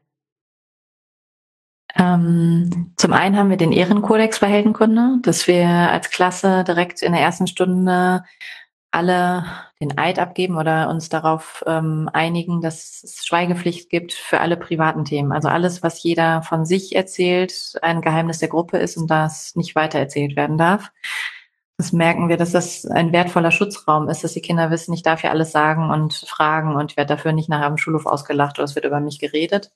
Ähm, zum einen haben wir den Ehrenkodex für Heldenkunde, dass wir als Klasse direkt in der ersten Stunde alle den Eid abgeben oder uns darauf ähm, einigen, dass es Schweigepflicht gibt für alle privaten Themen. Also alles, was jeder von sich erzählt, ein Geheimnis der Gruppe ist und das nicht weitererzählt werden darf. Das merken wir, dass das ein wertvoller Schutzraum ist, dass die Kinder wissen, ich darf ja alles sagen und fragen und ich werde dafür nicht nachher am Schulhof ausgelacht oder es wird über mich geredet.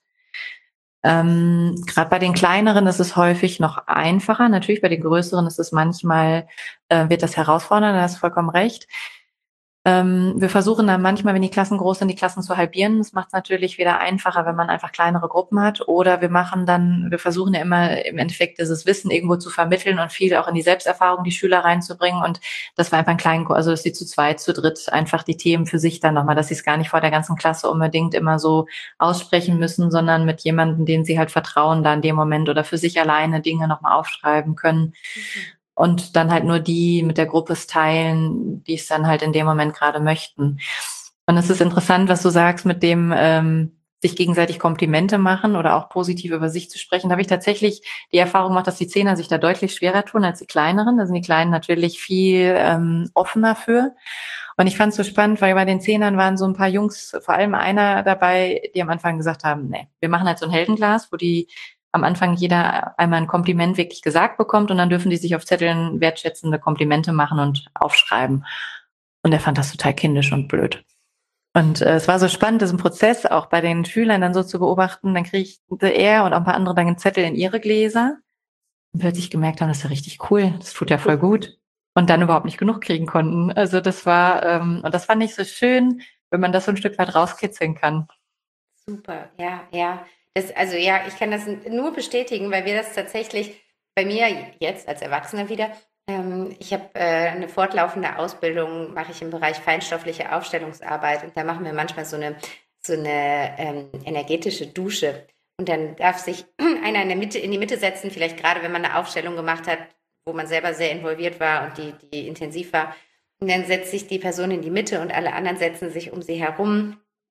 Ähm, Gerade bei den kleineren ist es häufig noch einfacher. Natürlich bei den größeren ist es manchmal, äh, wird das herausfordernd, da hast du vollkommen recht. Ähm, wir versuchen dann manchmal, wenn die Klassen groß sind, die Klassen zu halbieren. Das macht es natürlich wieder einfacher, wenn man einfach kleinere Gruppen hat. Oder wir machen dann, wir versuchen ja immer im Endeffekt dieses Wissen irgendwo zu vermitteln und viel auch in die Selbsterfahrung die Schüler reinzubringen. Und das war einfach ein kleinen, also dass sie zu zweit, zu dritt einfach die Themen für sich dann nochmal, dass sie es gar nicht vor der ganzen Klasse unbedingt immer so aussprechen müssen, sondern mit jemandem, den sie halt vertrauen, da in dem Moment oder für sich alleine Dinge nochmal aufschreiben können. Mhm. Und dann halt nur die mit der Gruppe es teilen, die es dann halt in dem Moment gerade möchten. Und es ist interessant, was du sagst mit dem ähm, sich gegenseitig Komplimente machen oder auch positiv über sich zu sprechen. Da habe ich tatsächlich die Erfahrung gemacht, dass die Zehner sich da deutlich schwerer tun als die Kleineren. Da sind die Kleinen natürlich viel ähm, offener für. Und ich fand es so spannend, weil bei den Zehnern waren so ein paar Jungs, vor allem einer dabei, die am Anfang gesagt haben, nee, wir machen halt so ein Heldenglas, wo die am Anfang jeder einmal ein Kompliment wirklich gesagt bekommt und dann dürfen die sich auf Zetteln wertschätzende Komplimente machen und aufschreiben. Und er fand das total kindisch und blöd. Und äh, es war so spannend, diesen Prozess auch bei den Schülern dann so zu beobachten. Dann kriegte er und auch ein paar andere dann einen Zettel in ihre Gläser und plötzlich gemerkt haben, das ist ja richtig cool, das tut ja voll gut. Und dann überhaupt nicht genug kriegen konnten. Also das war, ähm, und das fand ich so schön, wenn man das so ein Stück weit rauskitzeln kann. Super, ja, ja. Das, also ja, ich kann das nur bestätigen, weil wir das tatsächlich bei mir jetzt als Erwachsener wieder, ähm, ich habe äh, eine fortlaufende Ausbildung, mache ich im Bereich feinstoffliche Aufstellungsarbeit und da machen wir manchmal so eine, so eine ähm, energetische Dusche und dann darf sich einer in der Mitte, in die Mitte setzen, vielleicht gerade wenn man eine Aufstellung gemacht hat, wo man selber sehr involviert war und die, die intensiv war und dann setzt sich die Person in die Mitte und alle anderen setzen sich um sie herum.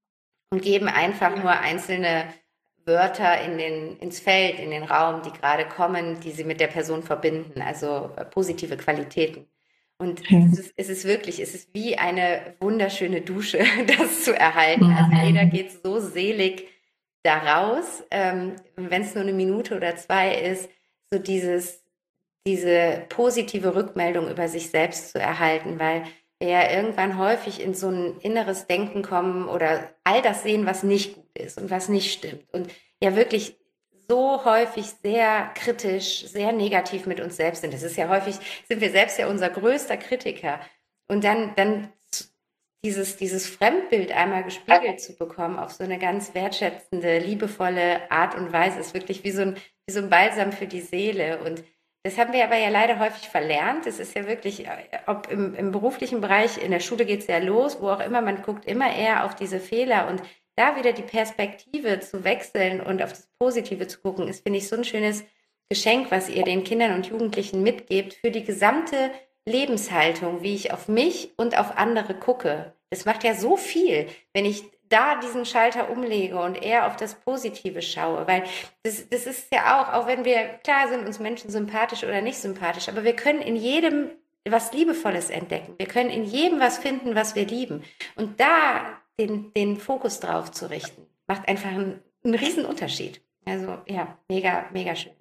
und geben einfach nur einzelne Wörter in den, ins Feld, in den Raum, die gerade kommen, die sie mit der Person verbinden, also äh, positive Qualitäten. Und Schön. es ist, es ist wirklich, es ist wie eine wunderschöne Dusche, das zu erhalten. Also jeder geht so selig daraus, ähm, wenn es nur eine Minute oder zwei ist, so dieses, diese positive Rückmeldung über sich selbst zu erhalten, weil wir ja irgendwann häufig in so ein inneres Denken kommen oder all das sehen, was nicht gut ist und was nicht stimmt. Und ja wirklich so häufig sehr kritisch, sehr negativ mit uns selbst sind. Das ist ja häufig, sind wir selbst ja unser größter Kritiker. Und dann, dann dieses, dieses Fremdbild einmal gespiegelt zu bekommen auf so eine ganz wertschätzende, liebevolle Art und Weise, ist wirklich wie so ein, wie so ein Balsam für die Seele. Und das haben wir aber ja leider häufig verlernt. Es ist ja wirklich, ob im, im beruflichen Bereich, in der Schule geht es ja los, wo auch immer, man guckt immer eher auf diese Fehler, und da wieder die Perspektive zu wechseln und auf das Positive zu gucken, ist, finde ich, so ein schönes Geschenk, was ihr den Kindern und Jugendlichen mitgebt für die gesamte Lebenshaltung, wie ich auf mich und auf andere gucke. Das macht ja so viel, wenn ich da diesen Schalter umlege und eher auf das Positive schaue, weil das, das ist ja auch, auch wenn wir, klar sind uns Menschen sympathisch oder nicht sympathisch, aber wir können in jedem was Liebevolles entdecken. Wir können in jedem was finden, was wir lieben. Und da den, den Fokus drauf zu richten, macht einfach einen, einen riesen Unterschied. Also ja, mega, mega schön.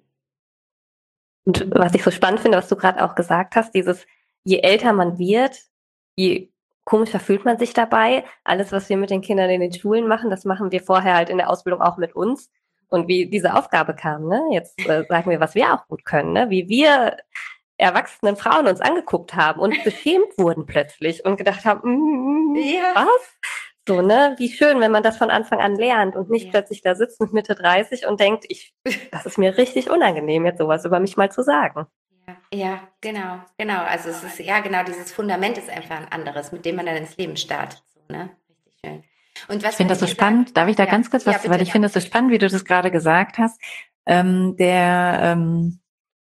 Und was ich so spannend finde, was du gerade auch gesagt hast, dieses, je älter man wird, je komischer fühlt man sich dabei. Alles, was wir mit den Kindern in den Schulen machen, das machen wir vorher halt in der Ausbildung auch mit uns. Und wie diese Aufgabe kam, ne? Jetzt äh, sagen wir, was wir auch gut können, ne? Wie wir erwachsenen Frauen uns angeguckt haben und beschämt wurden plötzlich und gedacht haben, mm, Ja. was? So, ne? Wie schön, wenn man das von Anfang an lernt und nicht Ja. plötzlich da sitzt mit Mitte dreißig und denkt, ich, das ist mir richtig unangenehm, jetzt sowas über mich mal zu sagen. Ja, ja, genau, genau. Also es ist, ja genau, dieses Fundament ist einfach ein anderes, mit dem man dann ins Leben startet. So, ne? Richtig schön. Und was Ich finde das so gesagt- spannend. Darf ich da Ja. ganz kurz Ja, was, bitte, weil ich ja. finde das so spannend, wie du das gerade gesagt hast. Ähm, der ähm,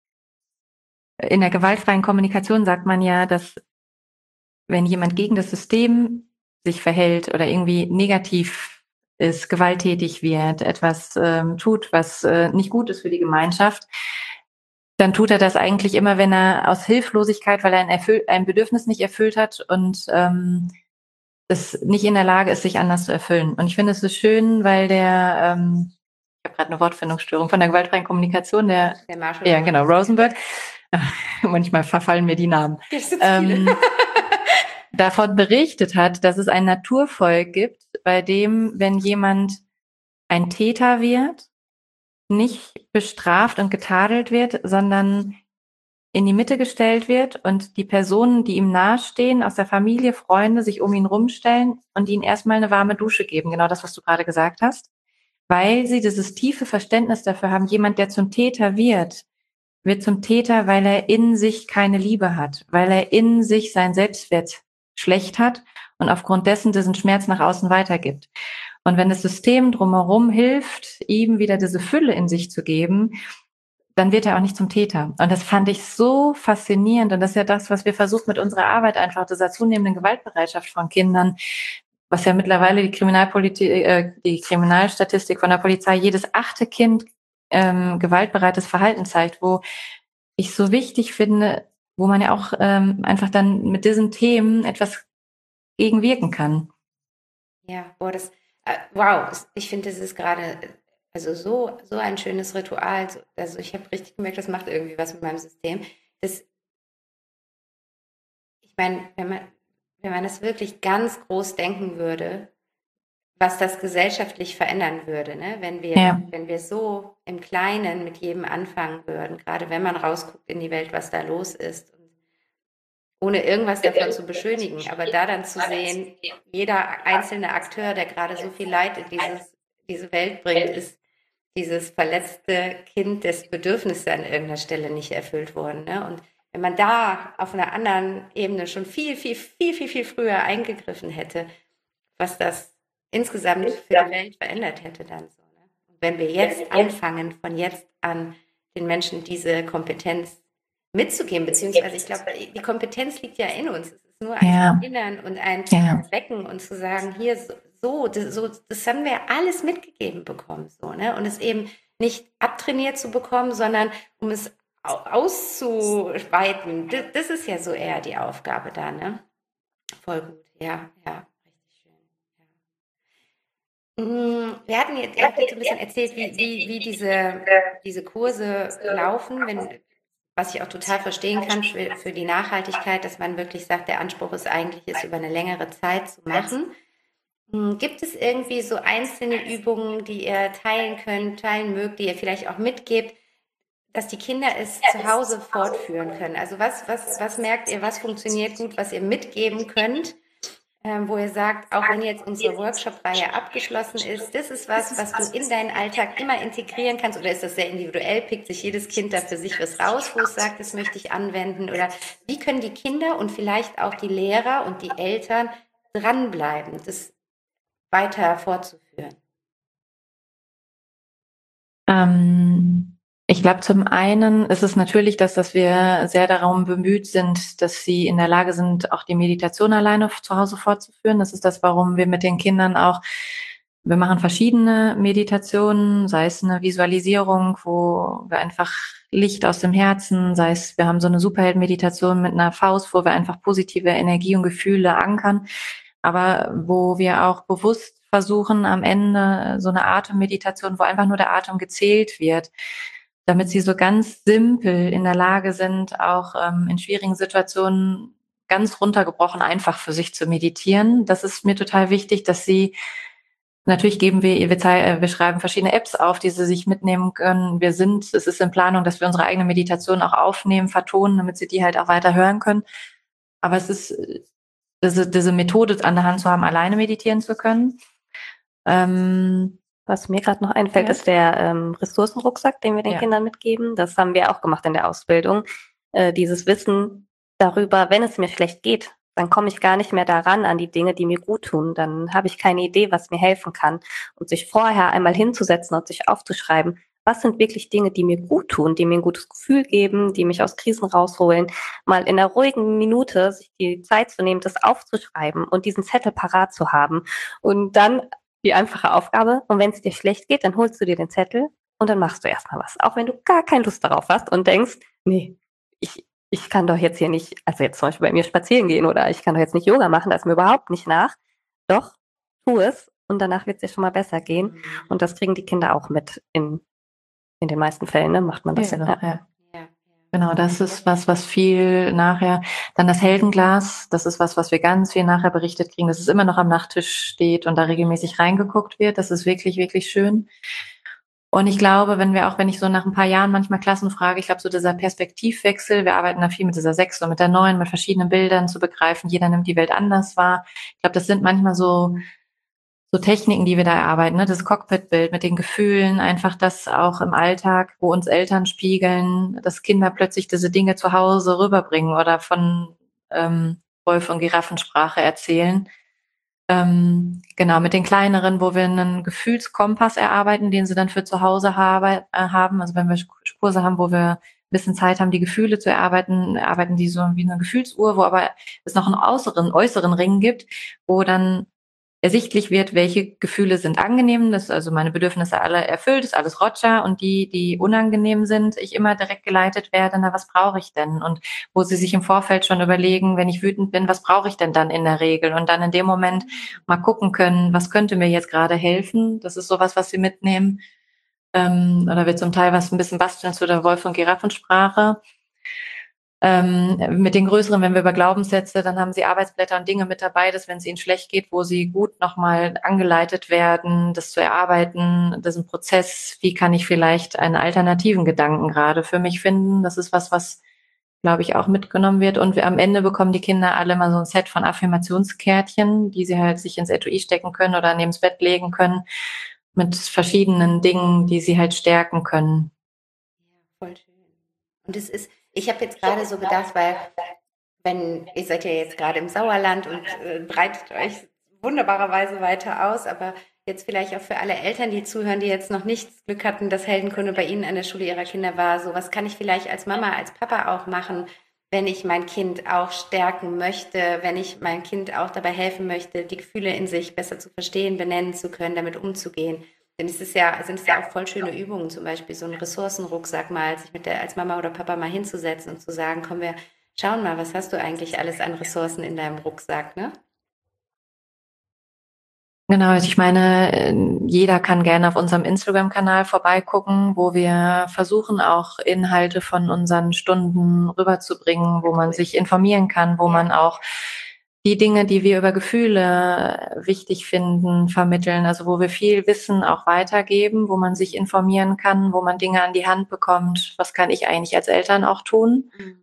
in der gewaltfreien Kommunikation sagt man ja, dass wenn jemand gegen das System sich verhält oder irgendwie negativ ist, gewalttätig wird, etwas ähm, tut, was äh, nicht gut ist für die Gemeinschaft, dann tut er das eigentlich immer, wenn er aus Hilflosigkeit, weil er ein, erfüll- ein Bedürfnis nicht erfüllt hat und ähm, das nicht in der Lage ist, sich anders zu erfüllen. Und ich finde es so schön, weil der, ähm, ich habe gerade eine Wortfindungsstörung von der gewaltfreien Kommunikation, der, Der Marshall. ja genau, Rosenberg, manchmal verfallen mir die Namen, Das sind viele. ähm, davon berichtet hat, dass es ein Naturvolk gibt, bei dem, wenn jemand ein Täter wird, nicht bestraft und getadelt wird, sondern in die Mitte gestellt wird und die Personen, die ihm nahestehen, aus der Familie, Freunde, sich um ihn rumstellen und ihnen erstmal eine warme Dusche geben. Genau das, was du gerade gesagt hast. Weil sie dieses tiefe Verständnis dafür haben, jemand, der zum Täter wird, wird zum Täter, weil er in sich keine Liebe hat, weil er in sich seinen Selbstwert schlecht hat und aufgrund dessen diesen Schmerz nach außen weitergibt. Und wenn das System drumherum hilft, ihm wieder diese Fülle in sich zu geben, dann wird er auch nicht zum Täter. Und das fand ich so faszinierend. Und das ist ja das, was wir versuchen mit unserer Arbeit einfach, dieser zunehmenden Gewaltbereitschaft von Kindern, was ja mittlerweile die Kriminalpolitik, äh, die Kriminalstatistik von der Polizei, jedes achte Kind ähm, gewaltbereites Verhalten zeigt, wo ich so wichtig finde, wo man ja auch ähm, einfach dann mit diesen Themen etwas gegenwirken kann. Ja, boah, das, äh, wow, ich finde, das ist gerade, also so, so ein schönes Ritual. Also ich habe richtig gemerkt, das macht irgendwie was mit meinem System. Das, ich meine, wenn man, wenn man das wirklich ganz groß denken würde, was das gesellschaftlich verändern würde, ne? Wenn wir, Ja. wenn wir so im Kleinen mit jedem anfangen würden, gerade wenn man rausguckt in die Welt, was da los ist, und ohne irgendwas davon zu beschönigen, aber da dann zu sehen, jeder einzelne Akteur, der gerade so viel Leid in dieses, diese Welt bringt, ist dieses verletzte Kind, das Bedürfnisse an irgendeiner Stelle nicht erfüllt wurden, ne? Und wenn man da auf einer anderen Ebene schon viel, viel, viel, viel, viel früher eingegriffen hätte, was das insgesamt für die Welt verändert hätte dann so. Ne? Und wenn wir jetzt anfangen, von jetzt an den Menschen diese Kompetenz mitzugeben, beziehungsweise ich glaube, die Kompetenz liegt ja in uns. Es ist nur ein Ja. Erinnern und ein Ja. Wecken und zu sagen, hier, so, so, das, so, das haben wir alles mitgegeben bekommen, so, ne? Und es eben nicht abtrainiert zu bekommen, sondern um es auszuweiten. Das, das ist ja so eher die Aufgabe da, ne? Voll gut, ja, ja, richtig schön. Ja. Wir hatten jetzt, ihr habt jetzt ein bisschen erzählt, wie, wie, wie diese, diese Kurse laufen, wenn, was ich auch total verstehen kann für, für die Nachhaltigkeit, dass man wirklich sagt, der Anspruch ist eigentlich, es über eine längere Zeit zu machen. Gibt es irgendwie so einzelne Übungen, die ihr teilen könnt, teilen mögt, die ihr vielleicht auch mitgebt, dass die Kinder es zu Hause fortführen können? Also was, was, was merkt ihr, was funktioniert gut, was ihr mitgeben könnt, ähm, wo ihr sagt, auch wenn jetzt unsere Workshop-Reihe abgeschlossen ist, das ist was, was du in deinen Alltag immer integrieren kannst, oder ist das sehr individuell, pickt sich jedes Kind da für sich was raus, wo es sagt, das möchte ich anwenden, oder wie können die Kinder und vielleicht auch die Lehrer und die Eltern dranbleiben, das weiter fortzuführen? Ähm, ich glaube, zum einen ist es natürlich, dass, dass wir sehr darum bemüht sind, dass sie in der Lage sind, auch die Meditation alleine zu Hause fortzuführen. Das ist das, warum wir mit den Kindern auch, wir machen verschiedene Meditationen, sei es eine Visualisierung, wo wir einfach Licht aus dem Herzen, sei es, wir haben so eine Superheld-Meditation mit einer Faust, wo wir einfach positive Energie und Gefühle ankern, aber wo wir auch bewusst versuchen, am Ende so eine Atemmeditation, wo einfach nur der Atem gezählt wird, damit sie so ganz simpel in der Lage sind, auch ähm, in schwierigen Situationen ganz runtergebrochen einfach für sich zu meditieren. Das ist mir total wichtig, dass sie, natürlich geben wir, wir, wir schreiben verschiedene Apps auf, die sie sich mitnehmen können. Wir sind, es ist in Planung, dass wir unsere eigene Meditation auch aufnehmen, vertonen, damit sie die halt auch weiter hören können. Aber es ist diese, diese Methode an der Hand zu haben, alleine meditieren zu können. Ähm, Was mir gerade noch einfällt, ja. ist der ähm, Ressourcenrucksack, den wir den ja. Kindern mitgeben. Das haben wir auch gemacht in der Ausbildung. Äh, dieses Wissen darüber, wenn es mir schlecht geht, dann komme ich gar nicht mehr daran an die Dinge, die mir gut tun. Dann habe ich keine Idee, was mir helfen kann. Und sich vorher einmal hinzusetzen und sich aufzuschreiben, was sind wirklich Dinge, die mir gut tun, die mir ein gutes Gefühl geben, die mich aus Krisen rausholen, mal in einer ruhigen Minute sich die Zeit zu nehmen, das aufzuschreiben und diesen Zettel parat zu haben. Und dann die einfache Aufgabe, und wenn es dir schlecht geht, dann holst du dir den Zettel und dann machst du erstmal was. Auch wenn du gar keine Lust darauf hast und denkst, nee, ich, ich kann doch jetzt hier nicht, also jetzt zum Beispiel bei mir spazieren gehen oder ich kann doch jetzt nicht Yoga machen, das ist mir überhaupt nicht nach. Doch, tu es und danach wird es dir schon mal besser gehen. Und das kriegen die Kinder auch mit in, in den meisten Fällen, ne? Macht man das ja. ja. ja. Genau, das ist was, was viel nachher, dann das Heldenglas, das ist was, was wir ganz viel nachher berichtet kriegen, dass es immer noch am Nachttisch steht und da regelmäßig reingeguckt wird. Das ist wirklich, wirklich schön. Und ich glaube, wenn wir auch, wenn ich so nach ein paar Jahren manchmal Klassen frage, ich glaube, so dieser Perspektivwechsel, wir arbeiten da viel mit dieser sechs und mit der neun, mit verschiedenen Bildern zu begreifen, jeder nimmt die Welt anders wahr. Ich glaube, das sind manchmal so, so Techniken, die wir da erarbeiten, ne? Das Cockpitbild mit den Gefühlen, einfach das auch im Alltag, wo uns Eltern spiegeln, dass Kinder plötzlich diese Dinge zu Hause rüberbringen oder von ähm, Wolf- und Giraffensprache erzählen. Ähm, genau, mit den kleineren, wo wir einen Gefühlskompass erarbeiten, den sie dann für zu Hause habe, äh, haben. Also wenn wir Kurse haben, wo wir ein bisschen Zeit haben, die Gefühle zu erarbeiten, erarbeiten die so wie eine Gefühlsuhr, wo aber es noch einen äußeren, äußeren Ring gibt, wo dann ersichtlich wird, welche Gefühle sind angenehm, dass also meine Bedürfnisse alle erfüllt, ist alles Roger, und die, die unangenehm sind, ich immer direkt geleitet werde, na, was brauche ich denn? Und wo sie sich im Vorfeld schon überlegen, wenn ich wütend bin, was brauche ich denn dann in der Regel? Und dann in dem Moment mal gucken können, was könnte mir jetzt gerade helfen? Das ist sowas, was sie mitnehmen. Ähm, oder wir zum Teil was ein bisschen basteln zu der Wolf- und Giraffensprache. Ähm, mit den größeren, wenn wir über Glaubenssätze, dann haben sie Arbeitsblätter und Dinge mit dabei, dass wenn es ihnen schlecht geht, wo sie gut nochmal angeleitet werden, das zu erarbeiten, diesen Prozess, wie kann ich vielleicht einen alternativen Gedanken gerade für mich finden. Das ist was, was, glaube ich, auch mitgenommen wird. Und wir am Ende bekommen die Kinder alle mal so ein Set von Affirmationskärtchen, die sie halt sich ins Etui stecken können oder neben's Bett legen können, mit verschiedenen Dingen, die sie halt stärken können. Ja, voll schön. Und es ist, ich habe jetzt gerade so gedacht, weil, wenn, ihr seid ja jetzt gerade im Sauerland und äh, breitet euch wunderbarerweise weiter aus, aber jetzt vielleicht auch für alle Eltern, die zuhören, die jetzt noch nicht das Glück hatten, dass Heldenkunde bei ihnen an der Schule ihrer Kinder war, so was kann ich vielleicht als Mama, als Papa auch machen, wenn ich mein Kind auch stärken möchte, wenn ich mein Kind auch dabei helfen möchte, die Gefühle in sich besser zu verstehen, benennen zu können, damit umzugehen. Denn es ist ja, sind es ja auch voll schöne Übungen, zum Beispiel so einen Ressourcenrucksack mal, sich mit der als Mama oder Papa mal hinzusetzen und zu sagen, komm, wir schauen mal, was hast du eigentlich alles an Ressourcen in deinem Rucksack, ne? Genau, also ich meine, jeder kann gerne auf unserem Instagram-Kanal vorbeigucken, wo wir versuchen, auch Inhalte von unseren Stunden rüberzubringen, wo man sich informieren kann, wo man auch die Dinge, die wir über Gefühle wichtig finden, vermitteln, also wo wir viel Wissen auch weitergeben, wo man sich informieren kann, wo man Dinge an die Hand bekommt, was kann ich eigentlich als Eltern auch tun. Mhm.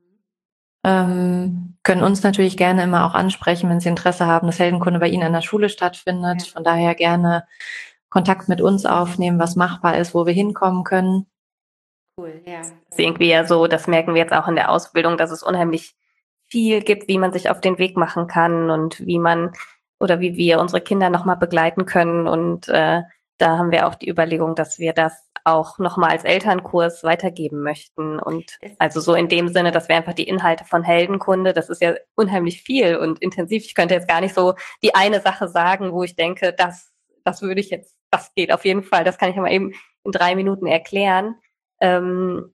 Ähm, können uns natürlich gerne immer auch ansprechen, wenn Sie Interesse haben, dass Heldenkunde bei Ihnen an der Schule stattfindet. Ja. Von daher gerne Kontakt mit uns aufnehmen, was machbar ist, wo wir hinkommen können. Cool, ja. Das ist irgendwie ja so, das merken wir jetzt auch in der Ausbildung, dass es unheimlich viel gibt, wie man sich auf den Weg machen kann und wie man oder wie wir unsere Kinder nochmal begleiten können. Und äh, da haben wir auch die Überlegung, dass wir das auch nochmal als Elternkurs weitergeben möchten. Und also so in dem Sinne, dass wir einfach die Inhalte von Heldenkunde, das ist ja unheimlich viel und intensiv. Ich könnte jetzt gar nicht so die eine Sache sagen, wo ich denke, das, das würde ich jetzt, das geht auf jeden Fall, das kann ich mal eben in drei Minuten erklären. Ähm,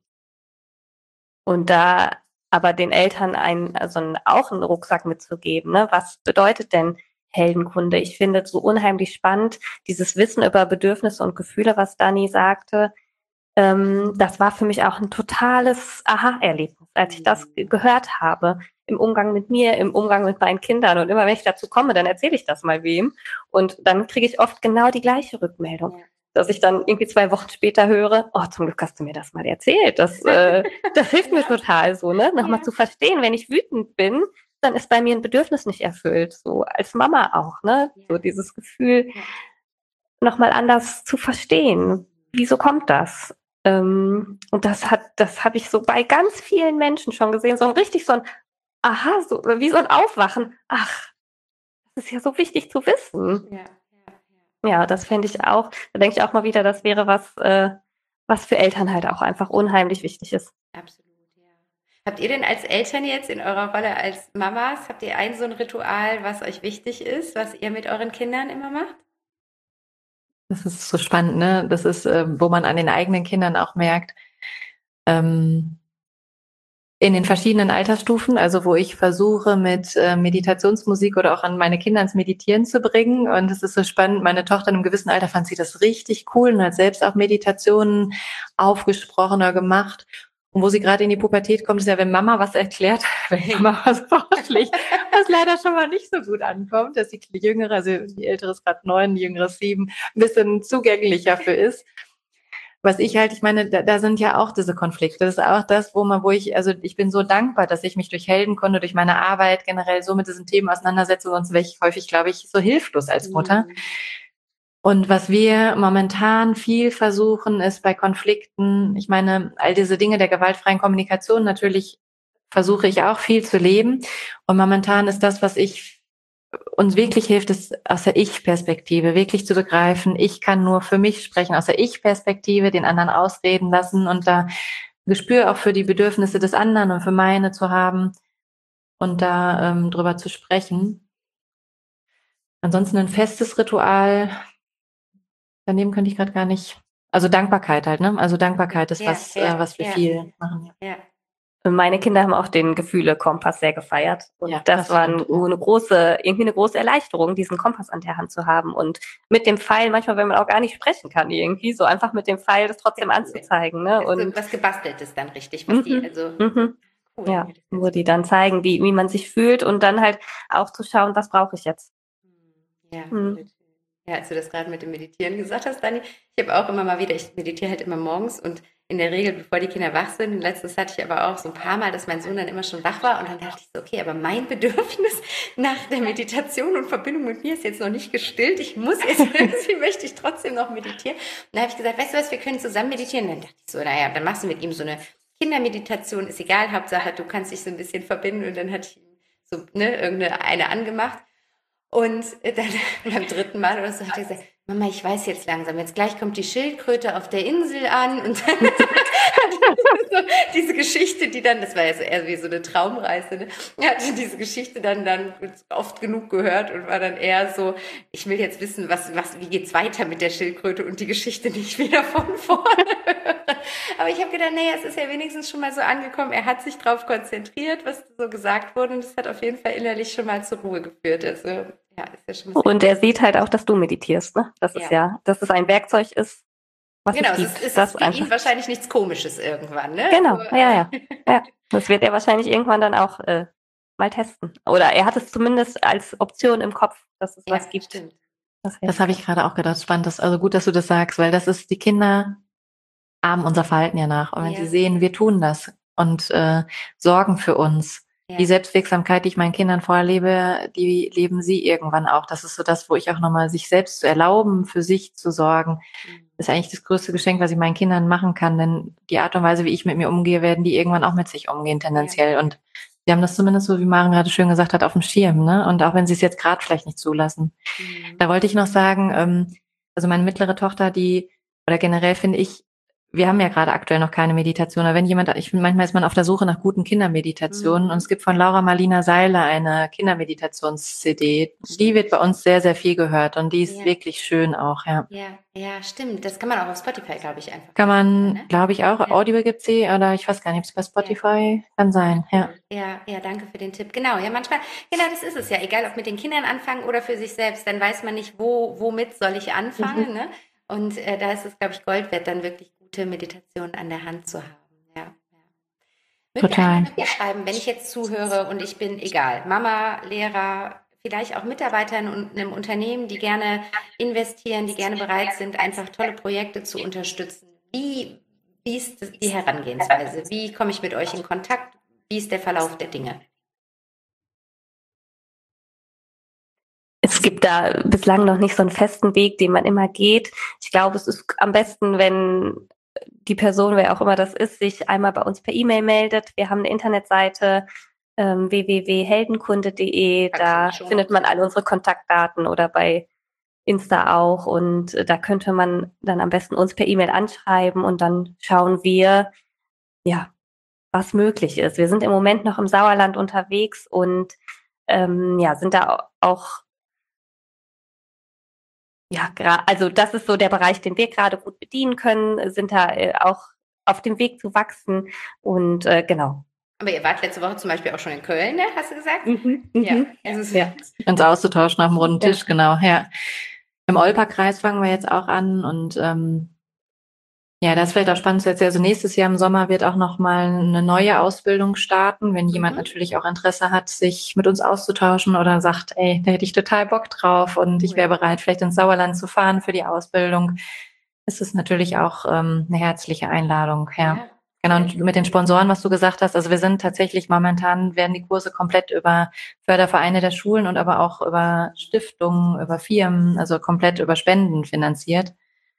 und da aber den Eltern einen, also auch einen Rucksack mitzugeben, ne? Was bedeutet denn Heldenkunde? Ich finde es so unheimlich spannend, dieses Wissen über Bedürfnisse und Gefühle, was Dani sagte. Ähm, das war für mich auch ein totales Aha-Erlebnis, als ich das g- gehört habe. Im Umgang mit mir, im Umgang mit meinen Kindern. Und immer wenn ich dazu komme, dann erzähle ich das mal wem. Und dann kriege ich oft genau die gleiche Rückmeldung. Ja. Dass ich dann irgendwie zwei Wochen später höre, oh, zum Glück hast du mir das mal erzählt. Das, äh, das hilft mir total so, ne? Nochmal ja. zu verstehen, wenn ich wütend bin, dann ist bei mir ein Bedürfnis nicht erfüllt. So als Mama auch, ne? Ja. So dieses Gefühl, ja. nochmal anders zu verstehen. Wieso kommt das? Ähm, und das hat, das habe ich so bei ganz vielen Menschen schon gesehen. So ein richtig so ein, aha, so wie so ein Aufwachen. Ach, das ist ja so wichtig zu wissen. Ja. Ja, das fände ich auch, da denke ich auch mal wieder, das wäre was, äh, was für Eltern halt auch einfach unheimlich wichtig ist. Absolut, ja. Habt ihr denn als Eltern jetzt in eurer Rolle als Mamas, habt ihr ein so ein Ritual, was euch wichtig ist, was ihr mit euren Kindern immer macht? Das ist so spannend, ne? Das ist, äh, wo man an den eigenen Kindern auch merkt, ähm, in den verschiedenen Altersstufen, also wo ich versuche mit äh, Meditationsmusik oder auch an meine Kinder ins Meditieren zu bringen. Und es ist so spannend, meine Tochter in einem gewissen Alter fand sie das richtig cool und hat selbst auch Meditationen aufgesprochen oder gemacht. Und wo sie gerade in die Pubertät kommt, ist ja, wenn Mama was erklärt, wenn Mama was vorschlägt, was leider schon mal nicht so gut ankommt, dass die Jüngere, also die Ältere ist gerade neun, die Jüngere ist sieben, ein bisschen zugänglicher für ist. Was ich halt, ich meine, da, da sind ja auch diese Konflikte. Das ist auch das, wo man, wo ich, also ich bin so dankbar, dass ich mich durch Heldenkunde, durch meine Arbeit generell so mit diesen Themen auseinandersetze, sonst wäre ich häufig, glaube ich, so hilflos als Mutter. Mhm. Und was wir momentan viel versuchen, ist bei Konflikten, ich meine, all diese Dinge der gewaltfreien Kommunikation, natürlich versuche ich auch viel zu leben. Und momentan ist das, was ich uns wirklich hilft, es aus der Ich-Perspektive wirklich zu begreifen. Ich kann nur für mich sprechen, aus der Ich-Perspektive den anderen ausreden lassen und da Gespür auch für die Bedürfnisse des anderen und für meine zu haben und da ähm, drüber zu sprechen. Ansonsten ein festes Ritual, daneben könnte ich gerade gar nicht, also Dankbarkeit halt, ne? Also Dankbarkeit ist ja, was, ja, äh, was wir ja. viel machen. Ja. Meine Kinder haben auch den Gefühle-Kompass sehr gefeiert. Und ja, das, das war ein, eine große, irgendwie eine große Erleichterung, diesen Kompass an der Hand zu haben. Und mit dem Pfeil, manchmal, wenn man auch gar nicht sprechen kann, irgendwie, so einfach mit dem Pfeil das trotzdem ja, anzuzeigen. Ne? Also und was Gebasteltes dann richtig, was mhm, die, also. Mhm. Cool, ja, wo die dann zeigen, wie, wie man sich fühlt und dann halt auch zu schauen, was brauche ich jetzt. Ja, mhm. Ja, als du das gerade mit dem Meditieren gesagt hast, Dani, ich habe auch immer mal wieder, ich meditiere halt immer morgens und in der Regel, bevor die Kinder wach sind. Letztens hatte ich aber auch so ein paar Mal, dass mein Sohn dann immer schon wach war und dann dachte ich so, okay, aber mein Bedürfnis nach der Meditation und Verbindung mit mir ist jetzt noch nicht gestillt. Ich muss jetzt, irgendwie möchte ich trotzdem noch meditieren. Und dann habe ich gesagt, weißt du was, wir können zusammen meditieren. Und dann dachte ich so, naja, dann machst du mit ihm so eine Kindermeditation, ist egal, Hauptsache, du kannst dich so ein bisschen verbinden. Und dann hatte ich ihm so, ne, irgendeine eine angemacht. Und dann beim dritten Mal oder so hat er gesagt, Mama, ich weiß jetzt langsam, jetzt gleich kommt die Schildkröte auf der Insel an und dann so diese Geschichte, die dann, das war ja so eher wie so eine Traumreise, ne? Er hatte diese Geschichte dann, dann oft genug gehört und war dann eher so, ich will jetzt wissen, was, was, wie geht's weiter mit der Schildkröte und die Geschichte nicht wieder von vorne hören. Aber ich habe gedacht, naja, es ist ja wenigstens schon mal so angekommen, er hat sich drauf konzentriert, was so gesagt wurde und das hat auf jeden Fall innerlich schon mal zur Ruhe geführt. Also, ja, ist ja schon mal Und er sieht halt auch, dass du meditierst, ne? Das ist ja, ja dass es ein Werkzeug ist, was genau, es es gibt. ist, es das ist für ihn wahrscheinlich nichts Komisches irgendwann, ne? Genau, so, ja, ja, ja. Das wird er wahrscheinlich irgendwann dann auch äh, mal testen. Oder er hat es zumindest als Option im Kopf, dass es ja, was gibt. Stimmt. Das, das habe ich gerade auch gedacht. Spannend. Das, also gut, dass du das sagst, weil das ist, die Kinder ahmen unser Verhalten ja nach. Und wenn Ja. sie sehen, wir tun das und äh, sorgen für uns. Ja. Die Selbstwirksamkeit, die ich meinen Kindern vorlebe, die leben sie irgendwann auch. Das ist so das, wo ich auch nochmal sich selbst zu erlauben, für sich zu sorgen, Mhm. ist eigentlich das größte Geschenk, was ich meinen Kindern machen kann. Denn die Art und Weise, wie ich mit mir umgehe, werden die irgendwann auch mit sich umgehen, tendenziell. Ja. Und sie haben das zumindest so, wie Maren gerade schön gesagt hat, auf dem Schirm, ne? Und auch wenn sie es jetzt gerade vielleicht nicht zulassen. Mhm. Da wollte ich noch sagen, ähm, also meine mittlere Tochter, die, oder generell finde ich, wir haben ja gerade aktuell noch keine Meditation, aber wenn jemand, ich finde, manchmal ist man auf der Suche nach guten Kindermeditationen, mhm. und es gibt von Laura Marlina Seiler eine Kindermeditations-C D, die wird bei uns sehr, sehr viel gehört und die ist ja. wirklich schön auch, ja. Ja, ja, stimmt, das kann man auch auf Spotify, glaube ich, einfach. Kann man, ne? Glaube ich auch, ja. Audible gibt's sie, oder ich weiß gar nicht, ob es bei Spotify, ja. kann sein, ja. Ja, ja, danke für den Tipp. Genau, ja, manchmal, genau, das ist es ja, egal ob mit den Kindern anfangen oder für sich selbst, dann weiß man nicht, wo, womit soll ich anfangen, mhm. ne? Und äh, da ist es, glaube ich, Gold wert, dann wirklich gute Meditationen an der Hand zu haben. Ja, ja. Total. Würde mir schreiben, wenn ich jetzt zuhöre und ich bin, egal, Mama, Lehrer, vielleicht auch Mitarbeiter in einem Unternehmen, die gerne investieren, die gerne bereit sind, einfach tolle Projekte zu unterstützen. Wie, wie ist die Herangehensweise? Wie komme ich mit euch in Kontakt? Wie ist der Verlauf der Dinge? Es gibt da bislang noch nicht so einen festen Weg, den man immer geht. Ich glaube, es ist am besten, wenn die Person, wer auch immer das ist, sich einmal bei uns per E-Mail meldet. Wir haben eine Internetseite ähm, w w w punkt heldenkunde punkt de. Da findet man alle unsere Kontaktdaten oder bei Insta auch. Und äh, da könnte man dann am besten uns per E-Mail anschreiben und dann schauen wir, ja, was möglich ist. Wir sind im Moment noch im Sauerland unterwegs und ähm, ja, sind da auch Ja, also das ist so der Bereich, den wir gerade gut bedienen können, sind da äh, auch auf dem Weg zu wachsen und äh, genau. Aber ihr wart letzte Woche zum Beispiel auch schon in Köln, ne? Hast du gesagt? Mhm, ja. Mhm. Also ja. Uns auszutauschen auf dem runden Tisch, ja. Genau. Ja. Im Olper-Kreis fangen wir jetzt auch an und ähm, ja, das ist vielleicht auch spannend zu erzählen. Also nächstes Jahr im Sommer wird auch nochmal eine neue Ausbildung starten, wenn jemand mhm. natürlich auch Interesse hat, sich mit uns auszutauschen oder sagt, ey, da hätte ich total Bock drauf und ich wäre bereit, vielleicht ins Sauerland zu fahren für die Ausbildung. Es ist natürlich auch ähm, eine herzliche Einladung, ja. ja. Genau, und mit den Sponsoren, was du gesagt hast, also wir sind tatsächlich momentan, werden die Kurse komplett über Fördervereine der Schulen und aber auch über Stiftungen, über Firmen, also komplett über Spenden finanziert.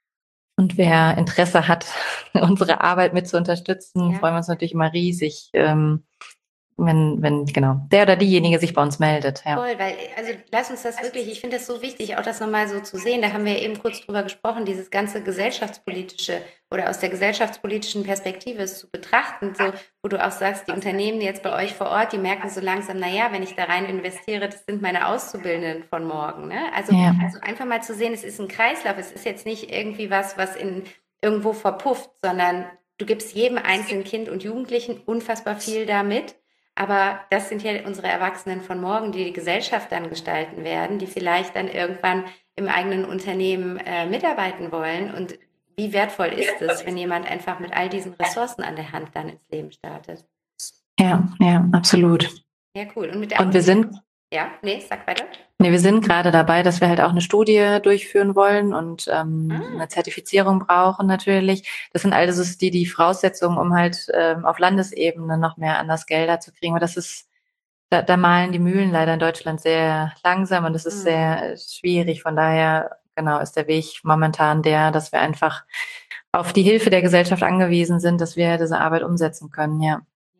Und wer Interesse hat, unsere Arbeit mit zu unterstützen, ja. freuen wir uns natürlich immer riesig, ähm, wenn, wenn, genau, der oder diejenige sich bei uns meldet. Ja. Voll, weil, also lass uns das wirklich, ich finde das so wichtig, auch das nochmal so zu sehen, da haben wir eben kurz drüber gesprochen, dieses ganze gesellschaftspolitische oder aus der gesellschaftspolitischen Perspektive es zu betrachten, so, wo du auch sagst, die Unternehmen jetzt bei euch vor Ort, die merken so langsam, naja, wenn ich da rein investiere, das sind meine Auszubildenden von morgen, ne? Also, ja. also einfach mal zu sehen, es ist ein Kreislauf, es ist jetzt nicht irgendwie was, was in irgendwo verpufft, sondern du gibst jedem einzelnen Kind und Jugendlichen unfassbar viel damit. Aber das sind ja unsere Erwachsenen von morgen, die die Gesellschaft dann gestalten werden, die vielleicht dann irgendwann im eigenen Unternehmen äh, mitarbeiten wollen. Und wie wertvoll ist es, wenn jemand einfach mit all diesen Ressourcen an der Hand dann ins Leben startet? Ja, ja, absolut. Ja, cool. Und, mit der Und wir sind... Ja, nee, sag weiter. Nee, wir sind gerade dabei, dass wir halt auch eine Studie durchführen wollen und ähm, ah. eine Zertifizierung brauchen natürlich. Das sind also die, die Voraussetzungen, um halt ähm, auf Landesebene noch mehr anders Gelder zu kriegen. Aber das ist, da, da malen die Mühlen leider in Deutschland sehr langsam und das ist mhm. sehr schwierig. Von daher, genau, ist der Weg momentan der, dass wir einfach auf die Hilfe der Gesellschaft angewiesen sind, dass wir diese Arbeit umsetzen können, ja.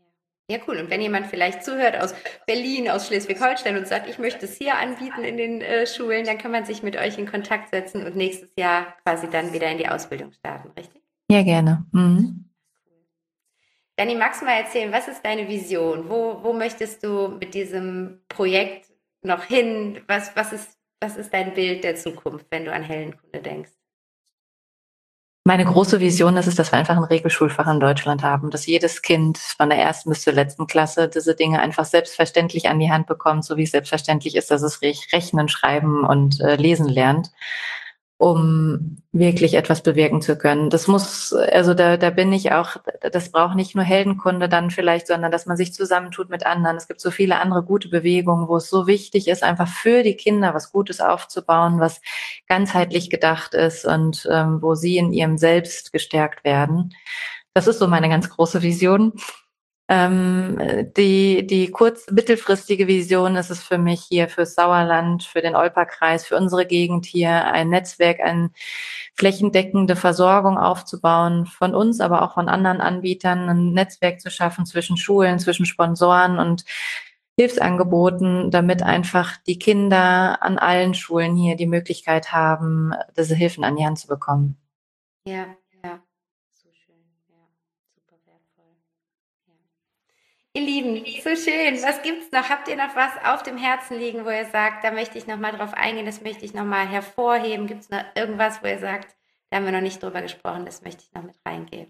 Ja, cool. Und wenn jemand vielleicht zuhört aus Berlin, aus Schleswig-Holstein und sagt, ich möchte es hier anbieten in den äh, Schulen, dann kann man sich mit euch in Kontakt setzen und nächstes Jahr quasi dann wieder in die Ausbildung starten, richtig? Ja, gerne. Mhm. Dani, magst du mal erzählen, was ist deine Vision? Wo, wo möchtest du mit diesem Projekt noch hin? Was, was, ist, was ist dein Bild der Zukunft, wenn du an Heldenkunde denkst? Meine große Vision ist es, dass wir einfach ein Regelschulfach in Deutschland haben, dass jedes Kind von der ersten bis zur letzten Klasse diese Dinge einfach selbstverständlich an die Hand bekommt, so wie es selbstverständlich ist, dass es rechnen, schreiben und äh, lesen lernt, um wirklich etwas bewirken zu können. Das muss, also da, da bin ich auch, das braucht nicht nur Heldenkunde dann vielleicht, sondern dass man sich zusammentut mit anderen. Es gibt so viele andere gute Bewegungen, wo es so wichtig ist, einfach für die Kinder was Gutes aufzubauen, was ganzheitlich gedacht ist und ähm, wo sie in ihrem Selbst gestärkt werden. Das ist so meine ganz große Vision. Ähm, die, die kurz-, mittelfristige Vision ist es für mich hier fürs Sauerland, für den Olper-Kreis, für unsere Gegend hier ein Netzwerk, eine flächendeckende Versorgung aufzubauen von uns, aber auch von anderen Anbietern, ein Netzwerk zu schaffen zwischen Schulen, zwischen Sponsoren und Hilfsangeboten, damit einfach die Kinder an allen Schulen hier die Möglichkeit haben, diese Hilfen an die Hand zu bekommen. Ja, ja, so schön, ja, super wertvoll. Ja. Ihr Lieben, so schön. Was gibt's noch? Habt ihr noch was auf dem Herzen liegen, wo ihr sagt, da möchte ich noch mal drauf eingehen, das möchte ich noch mal hervorheben? Gibt's noch irgendwas, wo ihr sagt, da haben wir noch nicht drüber gesprochen, das möchte ich noch mit reingeben?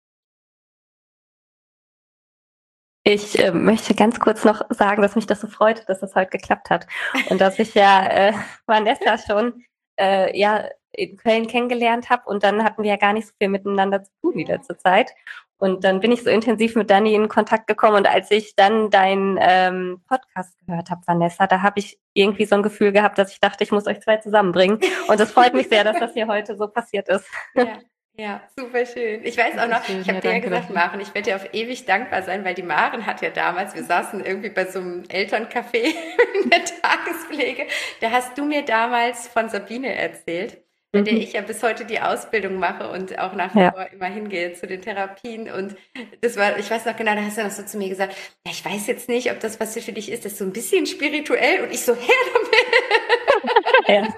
Ich äh, möchte ganz kurz noch sagen, dass mich das so freut, dass das heute geklappt hat und dass ich ja äh, Vanessa schon äh, ja in Köln kennengelernt habe und dann hatten wir ja gar nicht so viel miteinander zu tun die letzte Zeit und dann bin ich so intensiv mit Dani in Kontakt gekommen und als ich dann deinen ähm, Podcast gehört habe, Vanessa, da habe ich irgendwie so ein Gefühl gehabt, dass ich dachte, ich muss euch zwei zusammenbringen und es freut mich sehr, dass das hier heute so passiert ist. Ja. Ja, super schön. Ich weiß auch noch, ich habe dir ja gesagt, Maren, ich werde dir auf ewig dankbar sein, weil die Maren hat ja damals, wir saßen irgendwie bei so einem Elterncafé in der Tagespflege, da hast du mir damals von Sabine erzählt, bei mhm. der ich ja bis heute die Ausbildung mache und auch nach wie ja. vor immer hingehe zu den Therapien und das war, ich weiß noch genau, da hast du noch so zu mir gesagt, ja, ich weiß jetzt nicht, ob das was für dich ist, das ist so ein bisschen spirituell und ich so, her damit! Ja.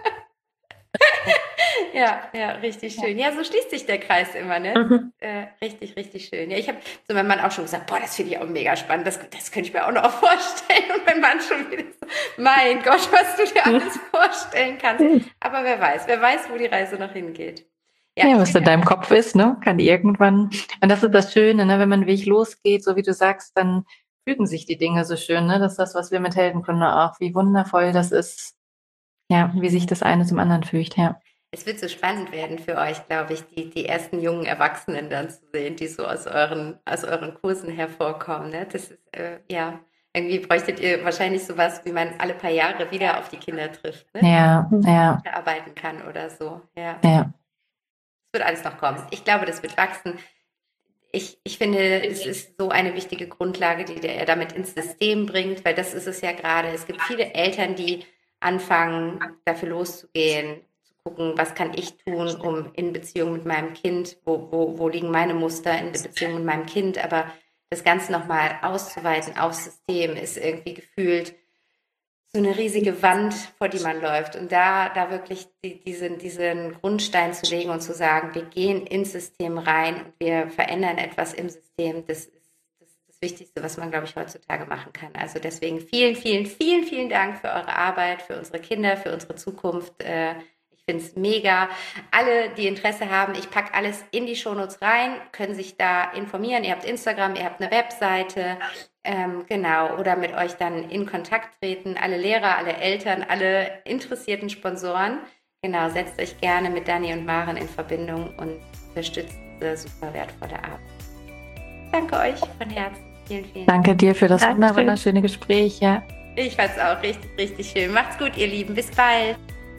Ja, ja, richtig schön. Ja, so schließt sich der Kreis immer, ne? Mhm. Äh, richtig, richtig schön. Ja, ich habe zu meinem Mann auch schon gesagt, boah, das finde ich auch mega spannend, das, das könnte ich mir auch noch vorstellen. Und mein Mann schon wieder so, mein Gott, was du dir alles vorstellen kannst. Aber wer weiß, wer weiß, wo die Reise noch hingeht. Ja, ja was in deinem Kopf ist, ne? Kann irgendwann, und das ist das Schöne, ne? Wenn man einen Weg losgeht, so wie du sagst, dann fügen sich die Dinge so schön, ne? Das ist das, was wir mit Heldenkunde auch, wie wundervoll das ist, ja, wie sich das eine zum anderen fügt, ja. Es wird so spannend werden für euch, glaube ich, die, die ersten jungen Erwachsenen dann zu sehen, die so aus euren, aus euren Kursen hervorkommen. Ne? Das ist, äh, ja, irgendwie bräuchtet ihr wahrscheinlich sowas, wie man alle paar Jahre wieder auf die Kinder trifft. Ne? Ja, ja. Arbeiten kann oder so. Ja. Ja. Es wird alles noch kommen. Ich glaube, das wird wachsen. Ich, ich finde, es ist so eine wichtige Grundlage, die er damit ins System bringt, weil das ist es ja gerade. Es gibt viele Eltern, die anfangen, dafür loszugehen, gucken, was kann ich tun, um in Beziehung mit meinem Kind, wo, wo, wo liegen meine Muster in Beziehung mit meinem Kind, aber das Ganze nochmal auszuweiten aufs System ist irgendwie gefühlt so eine riesige Wand, vor die man läuft. Und da, da wirklich die, diesen, diesen Grundstein zu legen und zu sagen, wir gehen ins System rein und wir verändern etwas im System, das ist das, das Wichtigste, was man, glaube ich, heutzutage machen kann. Also deswegen vielen, vielen, vielen, vielen Dank für eure Arbeit, für unsere Kinder, für unsere Zukunft. Ich finde es mega. Alle, die Interesse haben, ich packe alles in die Shownotes rein, können sich da informieren. Ihr habt Instagram, ihr habt eine Webseite, ähm, genau, oder mit euch dann in Kontakt treten. Alle Lehrer, alle Eltern, alle interessierten Sponsoren. Genau, setzt euch gerne mit Dani und Maren in Verbindung und unterstützt diese super wertvolle Arbeit. Danke euch von Herzen. Vielen, vielen Dank. Danke dir für das wunderschöne Gespräch. Ja. Ich fand es auch richtig, richtig schön. Macht's gut, ihr Lieben. Bis bald.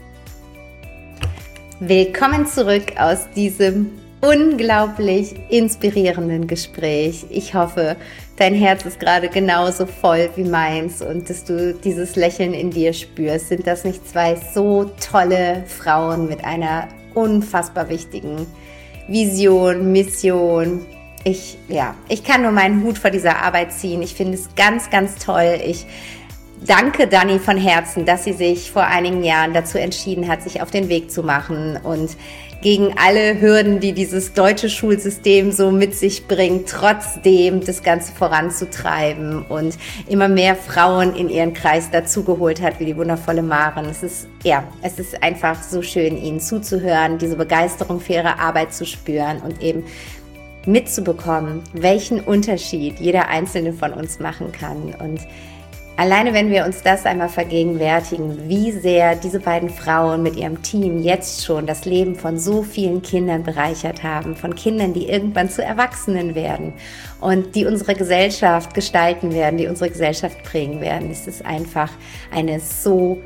Willkommen zurück aus diesem unglaublich inspirierenden Gespräch. Ich hoffe, dein Herz ist gerade genauso voll wie meins und dass du dieses Lächeln in dir spürst. Sind das nicht zwei so tolle Frauen mit einer unfassbar wichtigen Vision, Mission, ich, ja, ich kann nur meinen Hut vor dieser Arbeit ziehen. Ich finde es ganz, ganz toll. Ich danke Dani von Herzen, dass sie sich vor einigen Jahren dazu entschieden hat, sich auf den Weg zu machen und gegen alle Hürden, die dieses deutsche Schulsystem so mit sich bringt, trotzdem das Ganze voranzutreiben und immer mehr Frauen in ihren Kreis dazugeholt hat, wie die wundervolle Maren. Es ist, ja, es ist einfach so schön, ihnen zuzuhören, diese Begeisterung für ihre Arbeit zu spüren und eben mitzubekommen, welchen Unterschied jeder Einzelne von uns machen kann. Und alleine wenn wir uns das einmal vergegenwärtigen, wie sehr diese beiden Frauen mit ihrem Team jetzt schon das Leben von so vielen Kindern bereichert haben, von Kindern, die irgendwann zu Erwachsenen werden und die unsere Gesellschaft gestalten werden, die unsere Gesellschaft prägen werden, ist es einfach eine so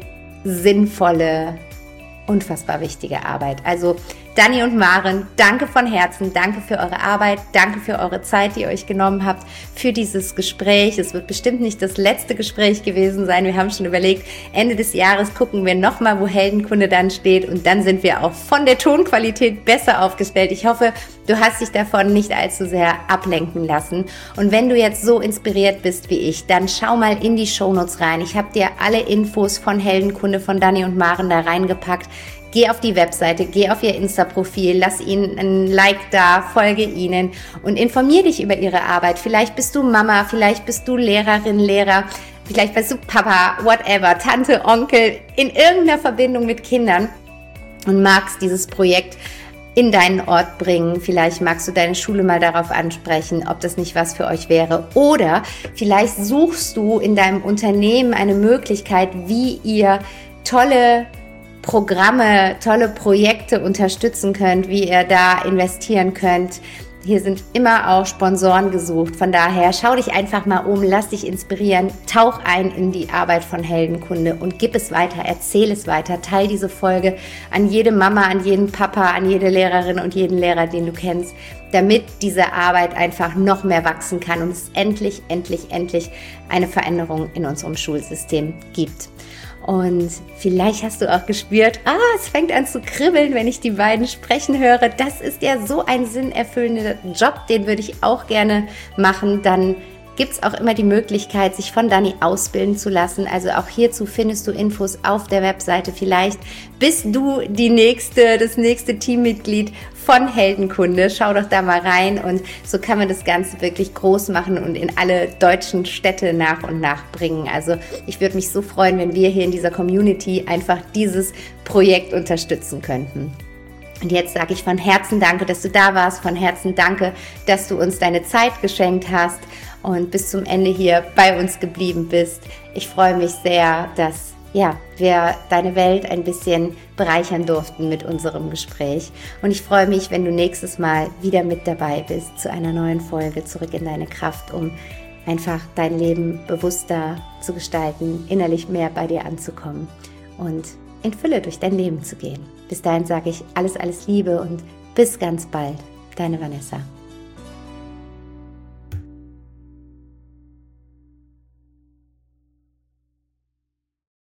sinnvolle, unfassbar wichtige Arbeit. Also Dani und Maren, danke von Herzen, danke für eure Arbeit, danke für eure Zeit, die ihr euch genommen habt für dieses Gespräch. Es wird bestimmt nicht das letzte Gespräch gewesen sein. Wir haben schon überlegt, Ende des Jahres gucken wir nochmal, wo Heldenkunde dann steht und dann sind wir auch von der Tonqualität besser aufgestellt. Ich hoffe, du hast dich davon nicht allzu sehr ablenken lassen. Und wenn du jetzt so inspiriert bist wie ich, dann schau mal in die Shownotes rein. Ich habe dir alle Infos von Heldenkunde, von Dani und Maren da reingepackt. Geh auf die Webseite, geh auf ihr Insta-Profil, lass ihnen ein Like da, folge ihnen und informier dich über ihre Arbeit. Vielleicht bist du Mama, vielleicht bist du Lehrerin, Lehrer, vielleicht bist du Papa, whatever, Tante, Onkel, in irgendeiner Verbindung mit Kindern und magst dieses Projekt in deinen Ort bringen. Vielleicht magst du deine Schule mal darauf ansprechen, ob das nicht was für euch wäre. Oder vielleicht suchst du in deinem Unternehmen eine Möglichkeit, wie ihr tolle Programme, tolle Projekte unterstützen könnt, wie ihr da investieren könnt. Hier sind immer auch Sponsoren gesucht. Von daher schau dich einfach mal um, lass dich inspirieren, tauch ein in die Arbeit von Heldenkunde und gib es weiter, erzähl es weiter, teil diese Folge an jede Mama, an jeden Papa, an jede Lehrerin und jeden Lehrer, den du kennst, damit diese Arbeit einfach noch mehr wachsen kann und es endlich, endlich, endlich eine Veränderung in unserem Schulsystem gibt. Und vielleicht hast du auch gespürt, ah, es fängt an zu kribbeln, wenn ich die beiden sprechen höre. Das ist ja so ein sinnerfüllender Job, den würde ich auch gerne machen. Dann gibt es auch immer die Möglichkeit, sich von Dani ausbilden zu lassen. Also auch hierzu findest du Infos auf der Webseite. Vielleicht bist du die nächste, das nächste Teammitglied von Heldenkunde. Schau doch da mal rein und so kann man das Ganze wirklich groß machen und in alle deutschen Städte nach und nach bringen. Also ich würde mich so freuen, wenn wir hier in dieser Community einfach dieses Projekt unterstützen könnten. Und jetzt sage ich von Herzen danke, dass du da warst, von Herzen danke, dass du uns deine Zeit geschenkt hast und bis zum Ende hier bei uns geblieben bist. Ich freue mich sehr, dass ja, wir deine Welt ein bisschen bereichern durften mit unserem Gespräch. Und ich freue mich, wenn du nächstes Mal wieder mit dabei bist zu einer neuen Folge Zurück in deine Kraft, um einfach dein Leben bewusster zu gestalten, innerlich mehr bei dir anzukommen und in Fülle durch dein Leben zu gehen. Bis dahin sage ich alles, alles Liebe und bis ganz bald. Deine Vanessa.